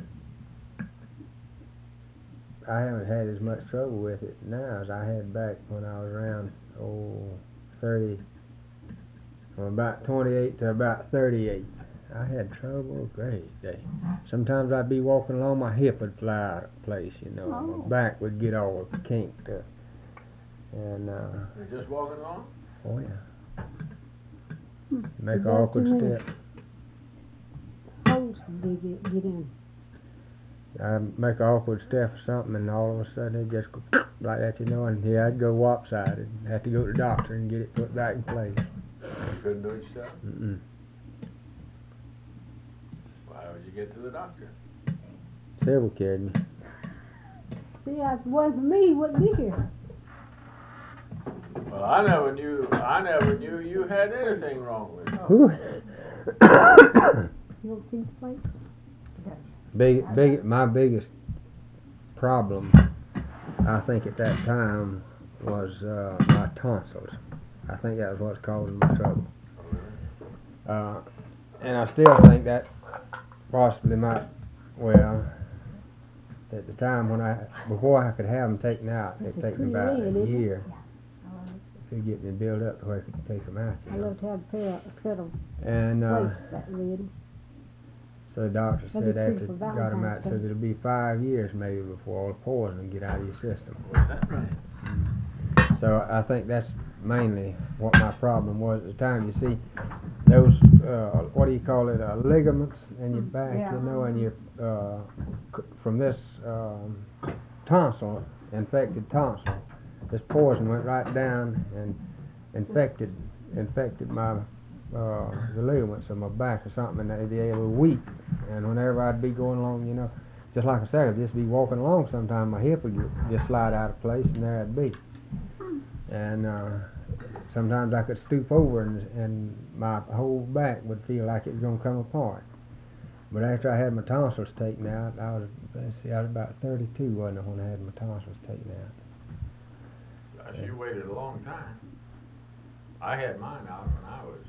I haven't had as much trouble with it now as I had back when I was around 30, from about 28 to about 38. I had trouble great day. Sometimes I'd be walking along, my hip would fly out of place, you know, Oh. my back would get all kinked up. And You're just walking along? oh yeah, make Is an that awkward too many step. holes did you get in? I make an awkward step or something, and all of a sudden it just go like that, you know, and yeah, I'd go lopsided. Have to go to the doctor and get it put back in place. You couldn't do it yourself? Mm-mm. Why would you get to the doctor? Several carried me. See, if it wasn't for me, he wouldn't be here. Well, I never knew you had anything wrong with you. Whew. You don't see the plate? My biggest problem, I think at that time, was my tonsils. I think that was what's causing my trouble. And I still think that possibly might, well, at the time before I could have them taken out, it'd take me about a year to get me built up to where I could take them out. I love to have a set of And plates that ready. so the doctor That'd be said after pretty for got them out, Valentine's Day. said it'll be 5 years maybe before all the poison will get out of your system. Was that right? So I think that's mainly what my problem was at the time. You see, those what do you call it? Ligaments in your back, Yeah. you know, and your from this tonsil, infected tonsil, this poison went right down and infected my the ligaments of my back or something, and they were weak. And whenever I'd be going along, you know, just like I said, I'd just be walking along. Sometimes my hip would just slide out of place, and there I'd be. And sometimes I could stoop over, and my whole back would feel like it was gonna come apart. But after I had my tonsils taken out, I was about 32, wasn't I, when I had my tonsils taken out. Gosh, you waited a long time. I had mine out when I was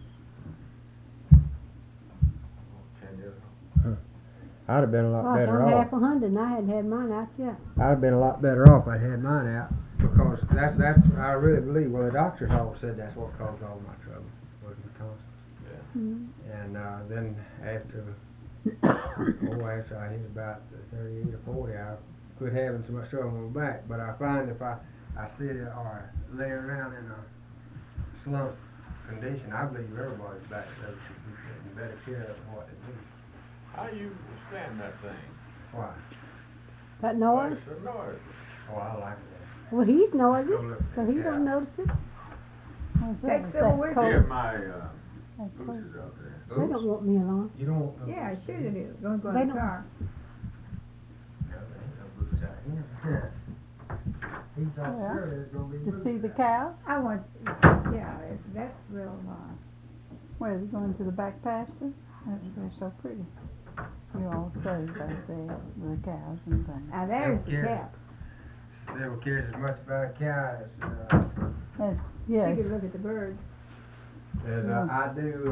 10 years old. I'd have been a lot better I'm off. half 100 and I hadn't had mine out yet. I'd have been a lot better off if I'd had mine out, because that's I really believe. Well, the doctors all said that's what caused all my trouble, was my tonsils. Yeah. And then after I hit about 38 or 40, I quit having so much trouble on my back. But I find if I sit or lay around in a slump condition, I believe everybody's back should be taking better care of what they do. How you stand that thing? Why? That noise? What's the noise? Oh, I like that. Well, he's noisy, Go look so at he that. don't notice it. Take Sybil with you. Here my boosters out there. They don't want me alone. You don't want no Yeah, boots. sure you do. Go They in the don't- car. No, there ain't no boots out here. He thought Yeah. sure there's gonna be To boots see the out. cows? I want, yeah, that's real, Where, they going to the back pasture? They're so pretty. You all say back there, the cows and things. now there's the Yeah. cap. Never cares as much about a cow That's, You yes, could look at the birds. as I do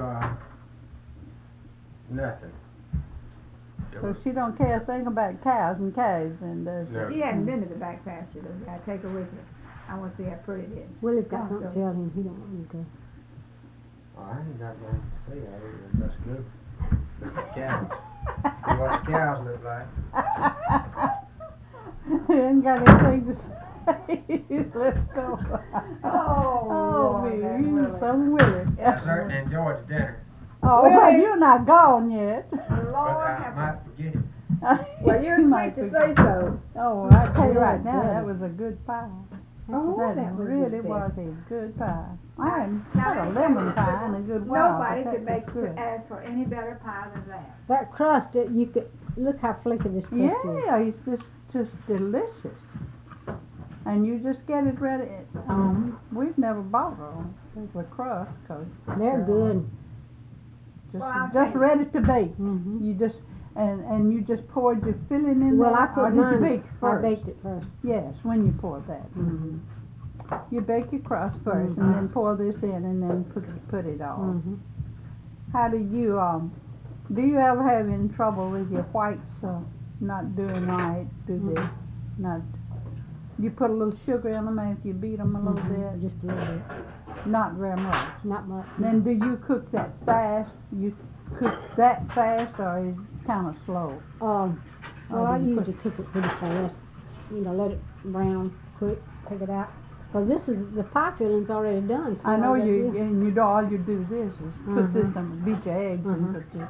nothing. so she don't care a thing about cows and calves and does No. She hadn't been to the back pasture, though. You gotta take her with you. I want to see how pretty it is. Willie's got Don't something to go. tell him. He don't want me to go. Oh, I ain't got nothing to say. I really must look at the cows. See what the cows look like. He ain't got anything to say. Let's go. Oh, me, Lord, you Willie. some Willie. I certainly enjoyed the dinner, Oh, well, Willie. you're not gone yet. but Lord I have might forget it. Well, you're You quick might to forget. say so. Oh, I tell you right Yeah, now, yeah. that was a good pie. Oh, That that was really good. was a good pie. I hadn't Now, had a ain't lemon that pie in a good while. Nobody but could that make was good. ask for any better pie than that. That crust, you could look how flaky this crust is. Yeah, it's just delicious. And you just get it ready. We've never bought a crust, cause They're good. just Well, I'll just tell you. ready to bake. Mm-hmm. You just and you just poured your filling in Well, there. I or put did you mine. bake I first? baked it first. Yes, when you pour that. Mm-hmm. You bake your crust first, and then pour this in, and then put it on. Mm-hmm. How do you ever have any trouble with your whites not doing right? Do they not? You put a little sugar in them after you beat them a little bit. Just a little bit. Not very much. Not much. Then do you cook that fast? You cook that fast, or is it kind of slow? Well, Or I do you usually cook it pretty fast. You know, let it brown quick, take it out. Well, the pie filling's already done. So I know all I you, gotta do- and you do all you do this is put this in, beat your eggs and Mhm. put this.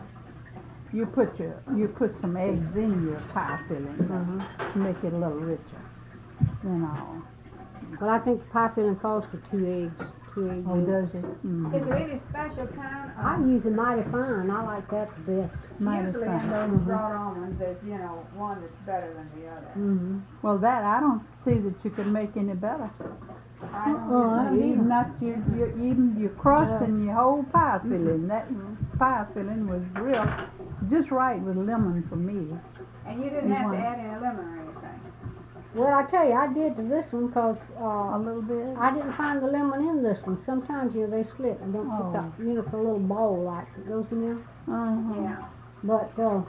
You put some eggs in your pie filling to make it a little richer. You know. Well, I think the pie filling calls for 2 eggs. 2 eggs. Oh, does it? Is there any special kind I of, use a mighty fine. I like that the best. Mighty usually fine. in those Mhm. brought on ones, there's, one that's better than the other. Mm-hmm. Well, that I don't see that you can make any better. I don't Oh, I don't Even either. not even your crust Yeah. and your whole pie filling. That pie filling was real, just right with lemon for me. And you didn't You have to want- add any lemon or anything. Well, I tell you, I did to this one because A little bit. I didn't find the lemon in this one. Sometimes, they slip and don't Oh. pick up, it's a little bowl like it goes in there. Yeah. But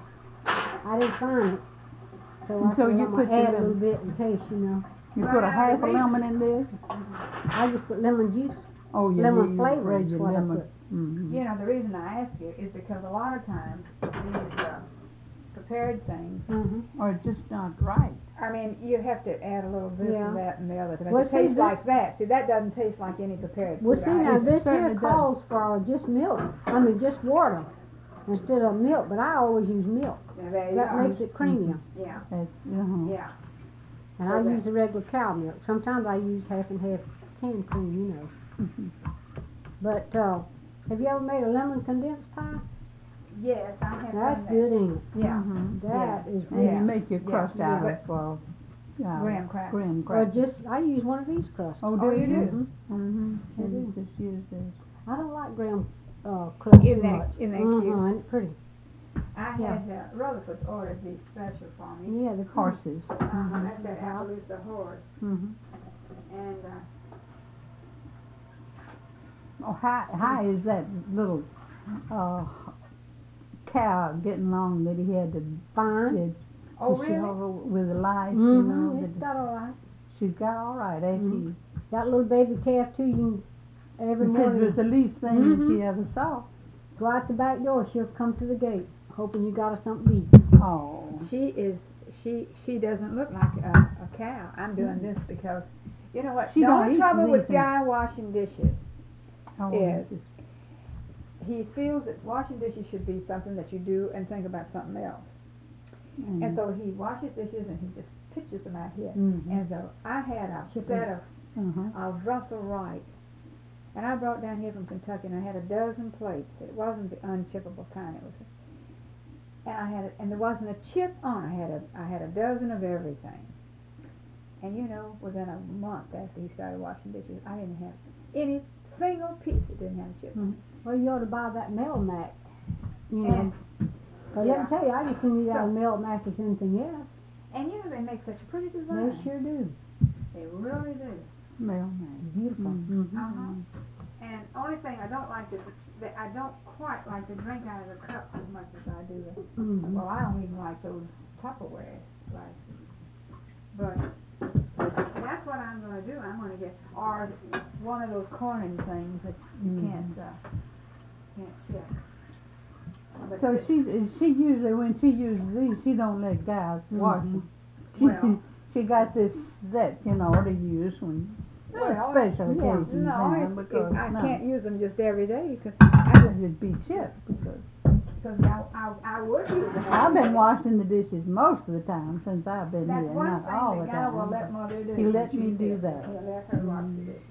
I didn't find it. So I And so thought you I'm gonna put your add a lemon- little bit in case, You put a Well, half a the reason- lemon in this. I just put lemon juice. Oh, yeah. Lemon you flavor spread is your what I lemon. put. Mhm. The reason I ask you is because a lot of times these prepared things, Mm-hmm. Or just not right. I mean, you have to add a little this Yeah. and that and the other to make Well, it see, taste this- like that. See, that doesn't taste like any prepared Well, food. see, I now eat. this certainly here does. calls for just milk. I mean, just water instead of milk. But I always use milk. Yeah, there you That are. makes it creamier. Yeah, It's, yeah. And I Okay. use the regular cow milk. Sometimes I use half and half canned cream, Mhm. But Have you ever made a lemon condensed pie? Yes, I have That's done that. good, ain't it? Yeah. Mhm. That is And you good. make your crust Yeah. out of, Graham crackers. graham Or crackers. just, I use one of these crusts. Oh, Oh, do you you? do? Mhm. I And do. you just use this. I don't like graham crust too Isn't that- much. isn't that cute? Ain't it pretty? I Yeah. had Rutherford ordered these special for me. Yeah, the Horses. That's that Appaloosa horse. Mhm. And Oh, how is that little cow getting along that he had to Fine. did oh push really? over with the lights, you know? Mm-hmm. It's that got all right. she's got all right, ain't Mhm. she? Got a little baby calf too. You can, every Because morning, it was the least thing that she ever saw. go out the back door. She'll come to the gate, hoping you got her something to eat. Oh. She doesn't look like a cow. I'm doing this because you know what? She the don't only eat trouble with anything. Guy washing dishes Oh, is just- he feels that washing dishes should be something that you do and think about something else. And so he washes dishes and he just pitches them out here. Mhm. And so I had a Chip set in. of Russell Wright, and I brought down here from Kentucky, and I had a dozen plates. It wasn't the unchippable kind. It was, and I had it, and there wasn't a chip on. I had a dozen of everything. And you know, within a month after he started washing dishes, I didn't have any single piece that didn't have a chip on. Well, you ought to buy that Melmac. You know. And But let me tell you, I just need that Melmac as anything else. and you know they make such a pretty They design. sure do. They really do. Mailman. Beautiful. Mhm. Uh-huh. And only thing I don't like is that I don't quite like to drink out of the cup as much as I do. Mhm. Well, I don't even like those Tupperware glasses. But that's what I'm going to do. I'm going to get or one of those Corning things that you can't check. But So this- she usually, when she uses these, she don't let guys wash them. Well- She got this set, you know, to use when Well, special yeah. occasions. no, now, it's, because I no, can't use them just every day because it'd be chipped because I would use them. I've been washing the dishes most of the time since I've been That's here, one not thing all the the guy will time. let mother do. He let when me she's do here. that. He'll let her wash the dishes.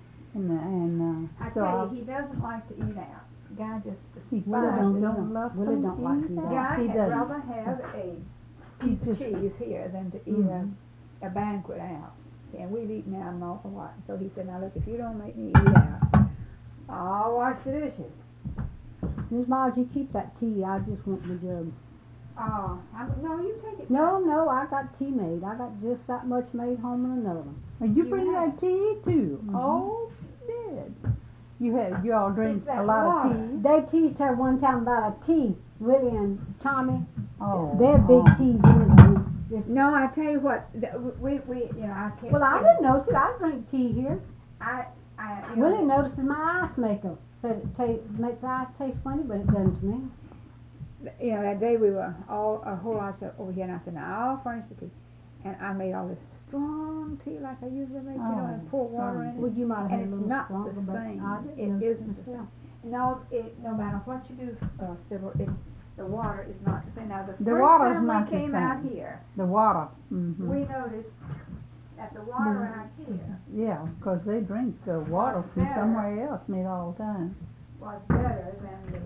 I So tell you, he doesn't like to eat out. Guy just he Willie despises don't it. love- Willie don't like to eat out. Guy He had doesn't. rather have a He piece of just- cheese here than to eat a banquet out. And we've eaten out an awful lot. So he said, now look, if you don't make me eat out, I'll wash the dishes. Miss Miles, you keep that tea. I just want the jug. Oh, no, you take it. No, I got tea made. I got just that much made home and another one. And you You bring have. that tea too. Mhm. Oh, shit. You all drink It's that a lot water. of tea. They teased her one time about a tea. Willie and Tommy, Oh, they're big oh. tea drinkers. Just- No, I tell you what, we you know, I can't. Well, I didn't notice it. I drink tea here. I you know, Willie notices my ice maker. Said it makes the ice taste funny, but it doesn't to me. you know, that day we were all a whole lot over here, and I said, now I'll furnish the tea. And I made all this strong tea like I usually make, you know, and pour water in it. Well, you might have And had a it's little not stronger, the but same. I didn't It notice isn't the myself. same. No matter what you do, Sybil, the water is not the same. Now, the The first water's time not we the came out same. here, The water. Mm-hmm. we noticed that the water out here Yeah, 'cause they drink the water from better. somewhere else made all the time. was better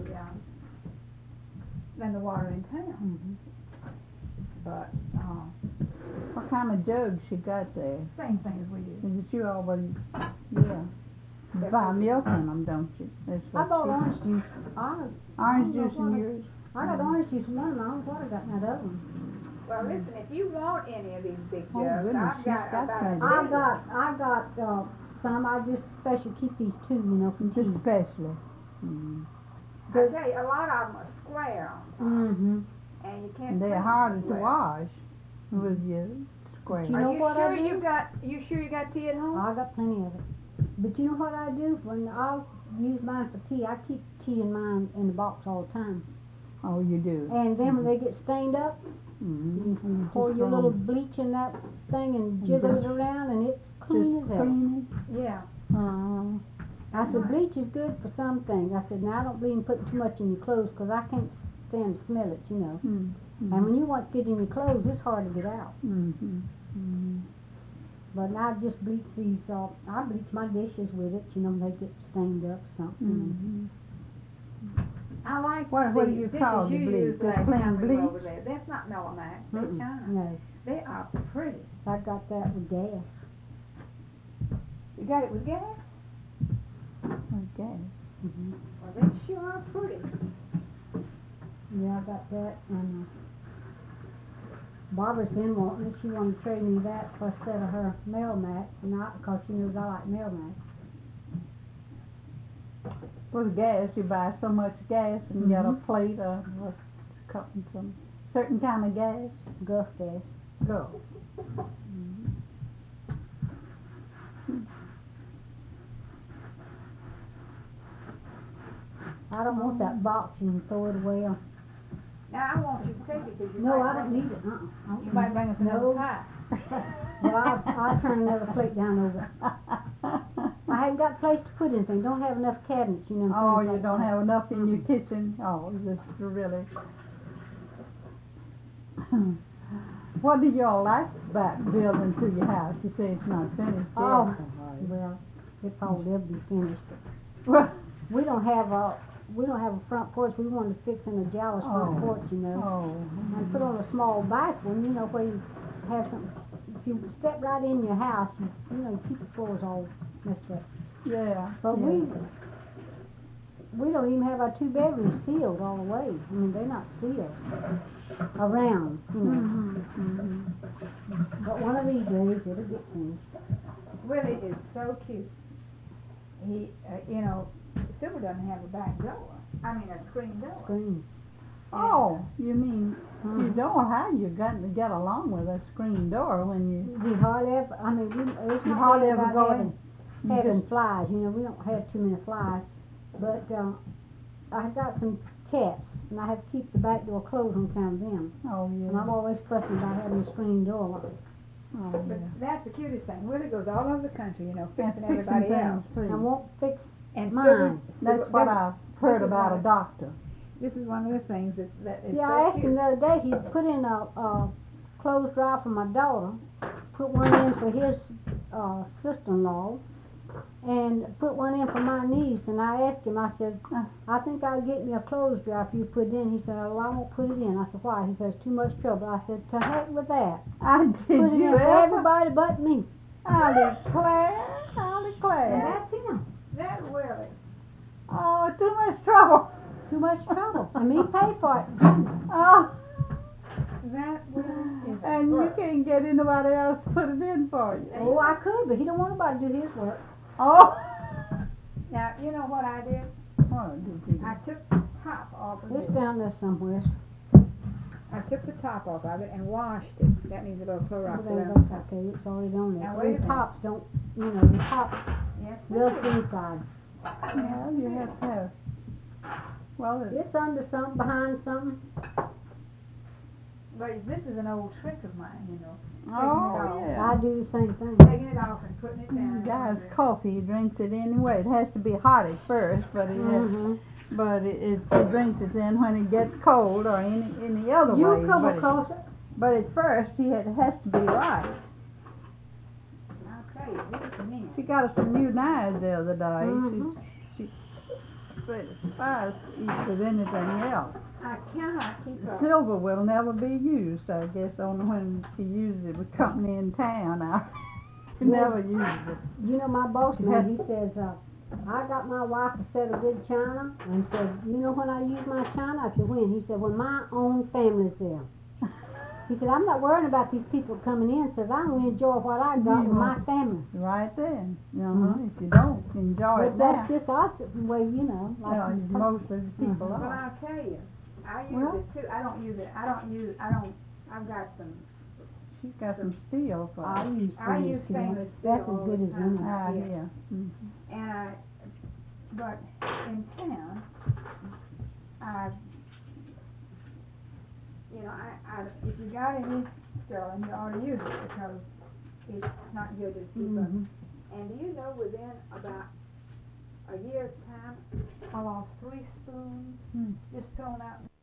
than the water in town. Mm-hmm. But What kind of jugs you got there? same thing as we do. Is it you always, yeah. You buy milk in them, don't you? That's I what bought you- orange juice. Orange juice in yours? I got orange juice in one, and I don't know what I got in that other one. Well, listen, if you want any of these big Oh, jugs, goodness, I've got she's got about plenty. I got some. I just special keep these two, you know, for tea. Just especially. Mm. I tell you, a lot of them are square on top, Mm-hmm. and you can't. And they're clean harder them to well. wash with your square. You Are know you what sure I do? you sure you got tea at home? I got plenty of it. But you know what I do? When I'll use mine for tea, I keep tea in mine in the box all the time. Oh, you do? And then when they get stained up, Mm-hmm. you pour your little bleach in that thing and jiggle it around, and it's clean as Just hell. clean Yeah. it? Uh-huh. I said, bleach is good for some things. I said, now I don't believe in putting too much in your clothes, 'cause I can't stand to smell it, you know. Mm-hmm. And when you want to get in your clothes, it's hard to get out. Mm-hmm. Mm-hmm. But I just bleach these, I bleach my dishes with it, you know, they get stained up or something. Mm-hmm. I like What do you this call is the you bleach? use Just that plain company bleach? over there. That's not Melamax, that's Mm-mm, China. no, They are pretty. I got that with gas. You got it with gas? Okay. Mm-hmm. Well, they sure are pretty. Yeah, I got that, and Barbara's been wanting it. She wanted to trade me that for a set of her Melmac, because she knows I like Melmac. With gas, you buy so much gas and you get a Mhm. plate of some certain kind of gas. Gulf gas. Go. I don't want that box. You can throw it away. Now, I want you to take it, because you No, might I don't bring need it. You might bring us another No. pie. Well, I'll turn another plate down over. I haven't got a place to put anything. Don't have enough cabinets, you know. and Oh, things you like don't that. have enough in your kitchen? Oh, this really. What do y'all like about building to your house? You say it's not finished yet. Oh, well, it probably will be finished. Well, We don't have a front porch. We wanted to fix in a Dallas front Oh. porch, you know. oh. And put on a small back one, you know, where you have some. If you step right in your house, you keep the floors all messed up. Yeah. But yeah. we don't even have our 2 bedrooms sealed all the way. I mean, they're not sealed around, you know. But one of these days it'll get finished. Willie is so cute. He, Silver doesn't have a back door. I mean, a screen door. Screen. Oh, you mean you Mhm. don't how you got to get along with a screen door when you We hardly ever. I mean, it's You not hardly bad ever about go having, in. You having just- flies. You know, we don't have too many flies. But I've got some cats, and I have to keep the back door closed on account of them. Oh And yeah. I'm always fussing about having a screen door. Oh But yeah. that's the cutest thing. Willie goes all over the country, fixing Fixing everybody else. things I too. won't fix And mine. That's what I've heard this is about one a of- doctor. This is one of the things that is Yeah, so I asked him cute. the other day. He put in a clothes dryer for my daughter, put one in for his sister-in-law, and put one in for my niece. And I asked him. I said, I think I'll get me a clothes dryer if you put it in. He said, well, I won't put it in. I said, why? He says, too much trouble. I said, to heck with that. Did Put it you in for ever? everybody but me. I declare. I And declare. that's him. That Willie. Oh, too much trouble. Too much trouble. And me pay for it. Oh. That Willie is a And you bird. can't get anybody else to put it in for you. Oh, I could, but he don't want nobody to do his work. Oh. Now, you know what I did? What did you do? I took the top off of It's it. down there somewhere. I took the top off of it and washed it. That needs a little Clorox Well, around the top. okay, it's already on there. Now, So wait a the minute. tops don't, the tops Yes, rust sir. inside. Well, you have to have. Well, It's under something, behind something. But this is an old trick of mine, oh yeah. I do the same thing. taking it off and putting it down. Guy's coffee, he drinks it anyway. It has to be hot at first, but it has, Mhm. but he drinks it then when it gets cold or any other way. You come but, across it. but at first it has to be right. I'll tell you, this is me. She got us some new knives the other day. Mhm. She said it's fast to eat with anything else. I cannot keep up. Silver will never be used, I guess, only when she uses it with company in town. She never uses it. You know, my boss man, he says, I got my wife a set of good china, and said, you know when I use my china? I said, when? He said, when my own family's there. He said, I'm not worrying about these people coming in. Says, I'm going to enjoy what I got with my family. Right then. Mhm. If you don't enjoy But it that's now, just us, the way, like most of the people But are. I'll tell you, I use Well- it too. I don't, I've got some, She's got some steel for I it. use I use stainless stainless steel. That's steel as all good the as time. any. Ah, Yeah. yeah. Mhm. and but in town, if you got any sterling, you ought to use it because it's not good to keep up. Mhm. And do you know, within about a year's time, I lost 3 spoons Hmm. just thrown out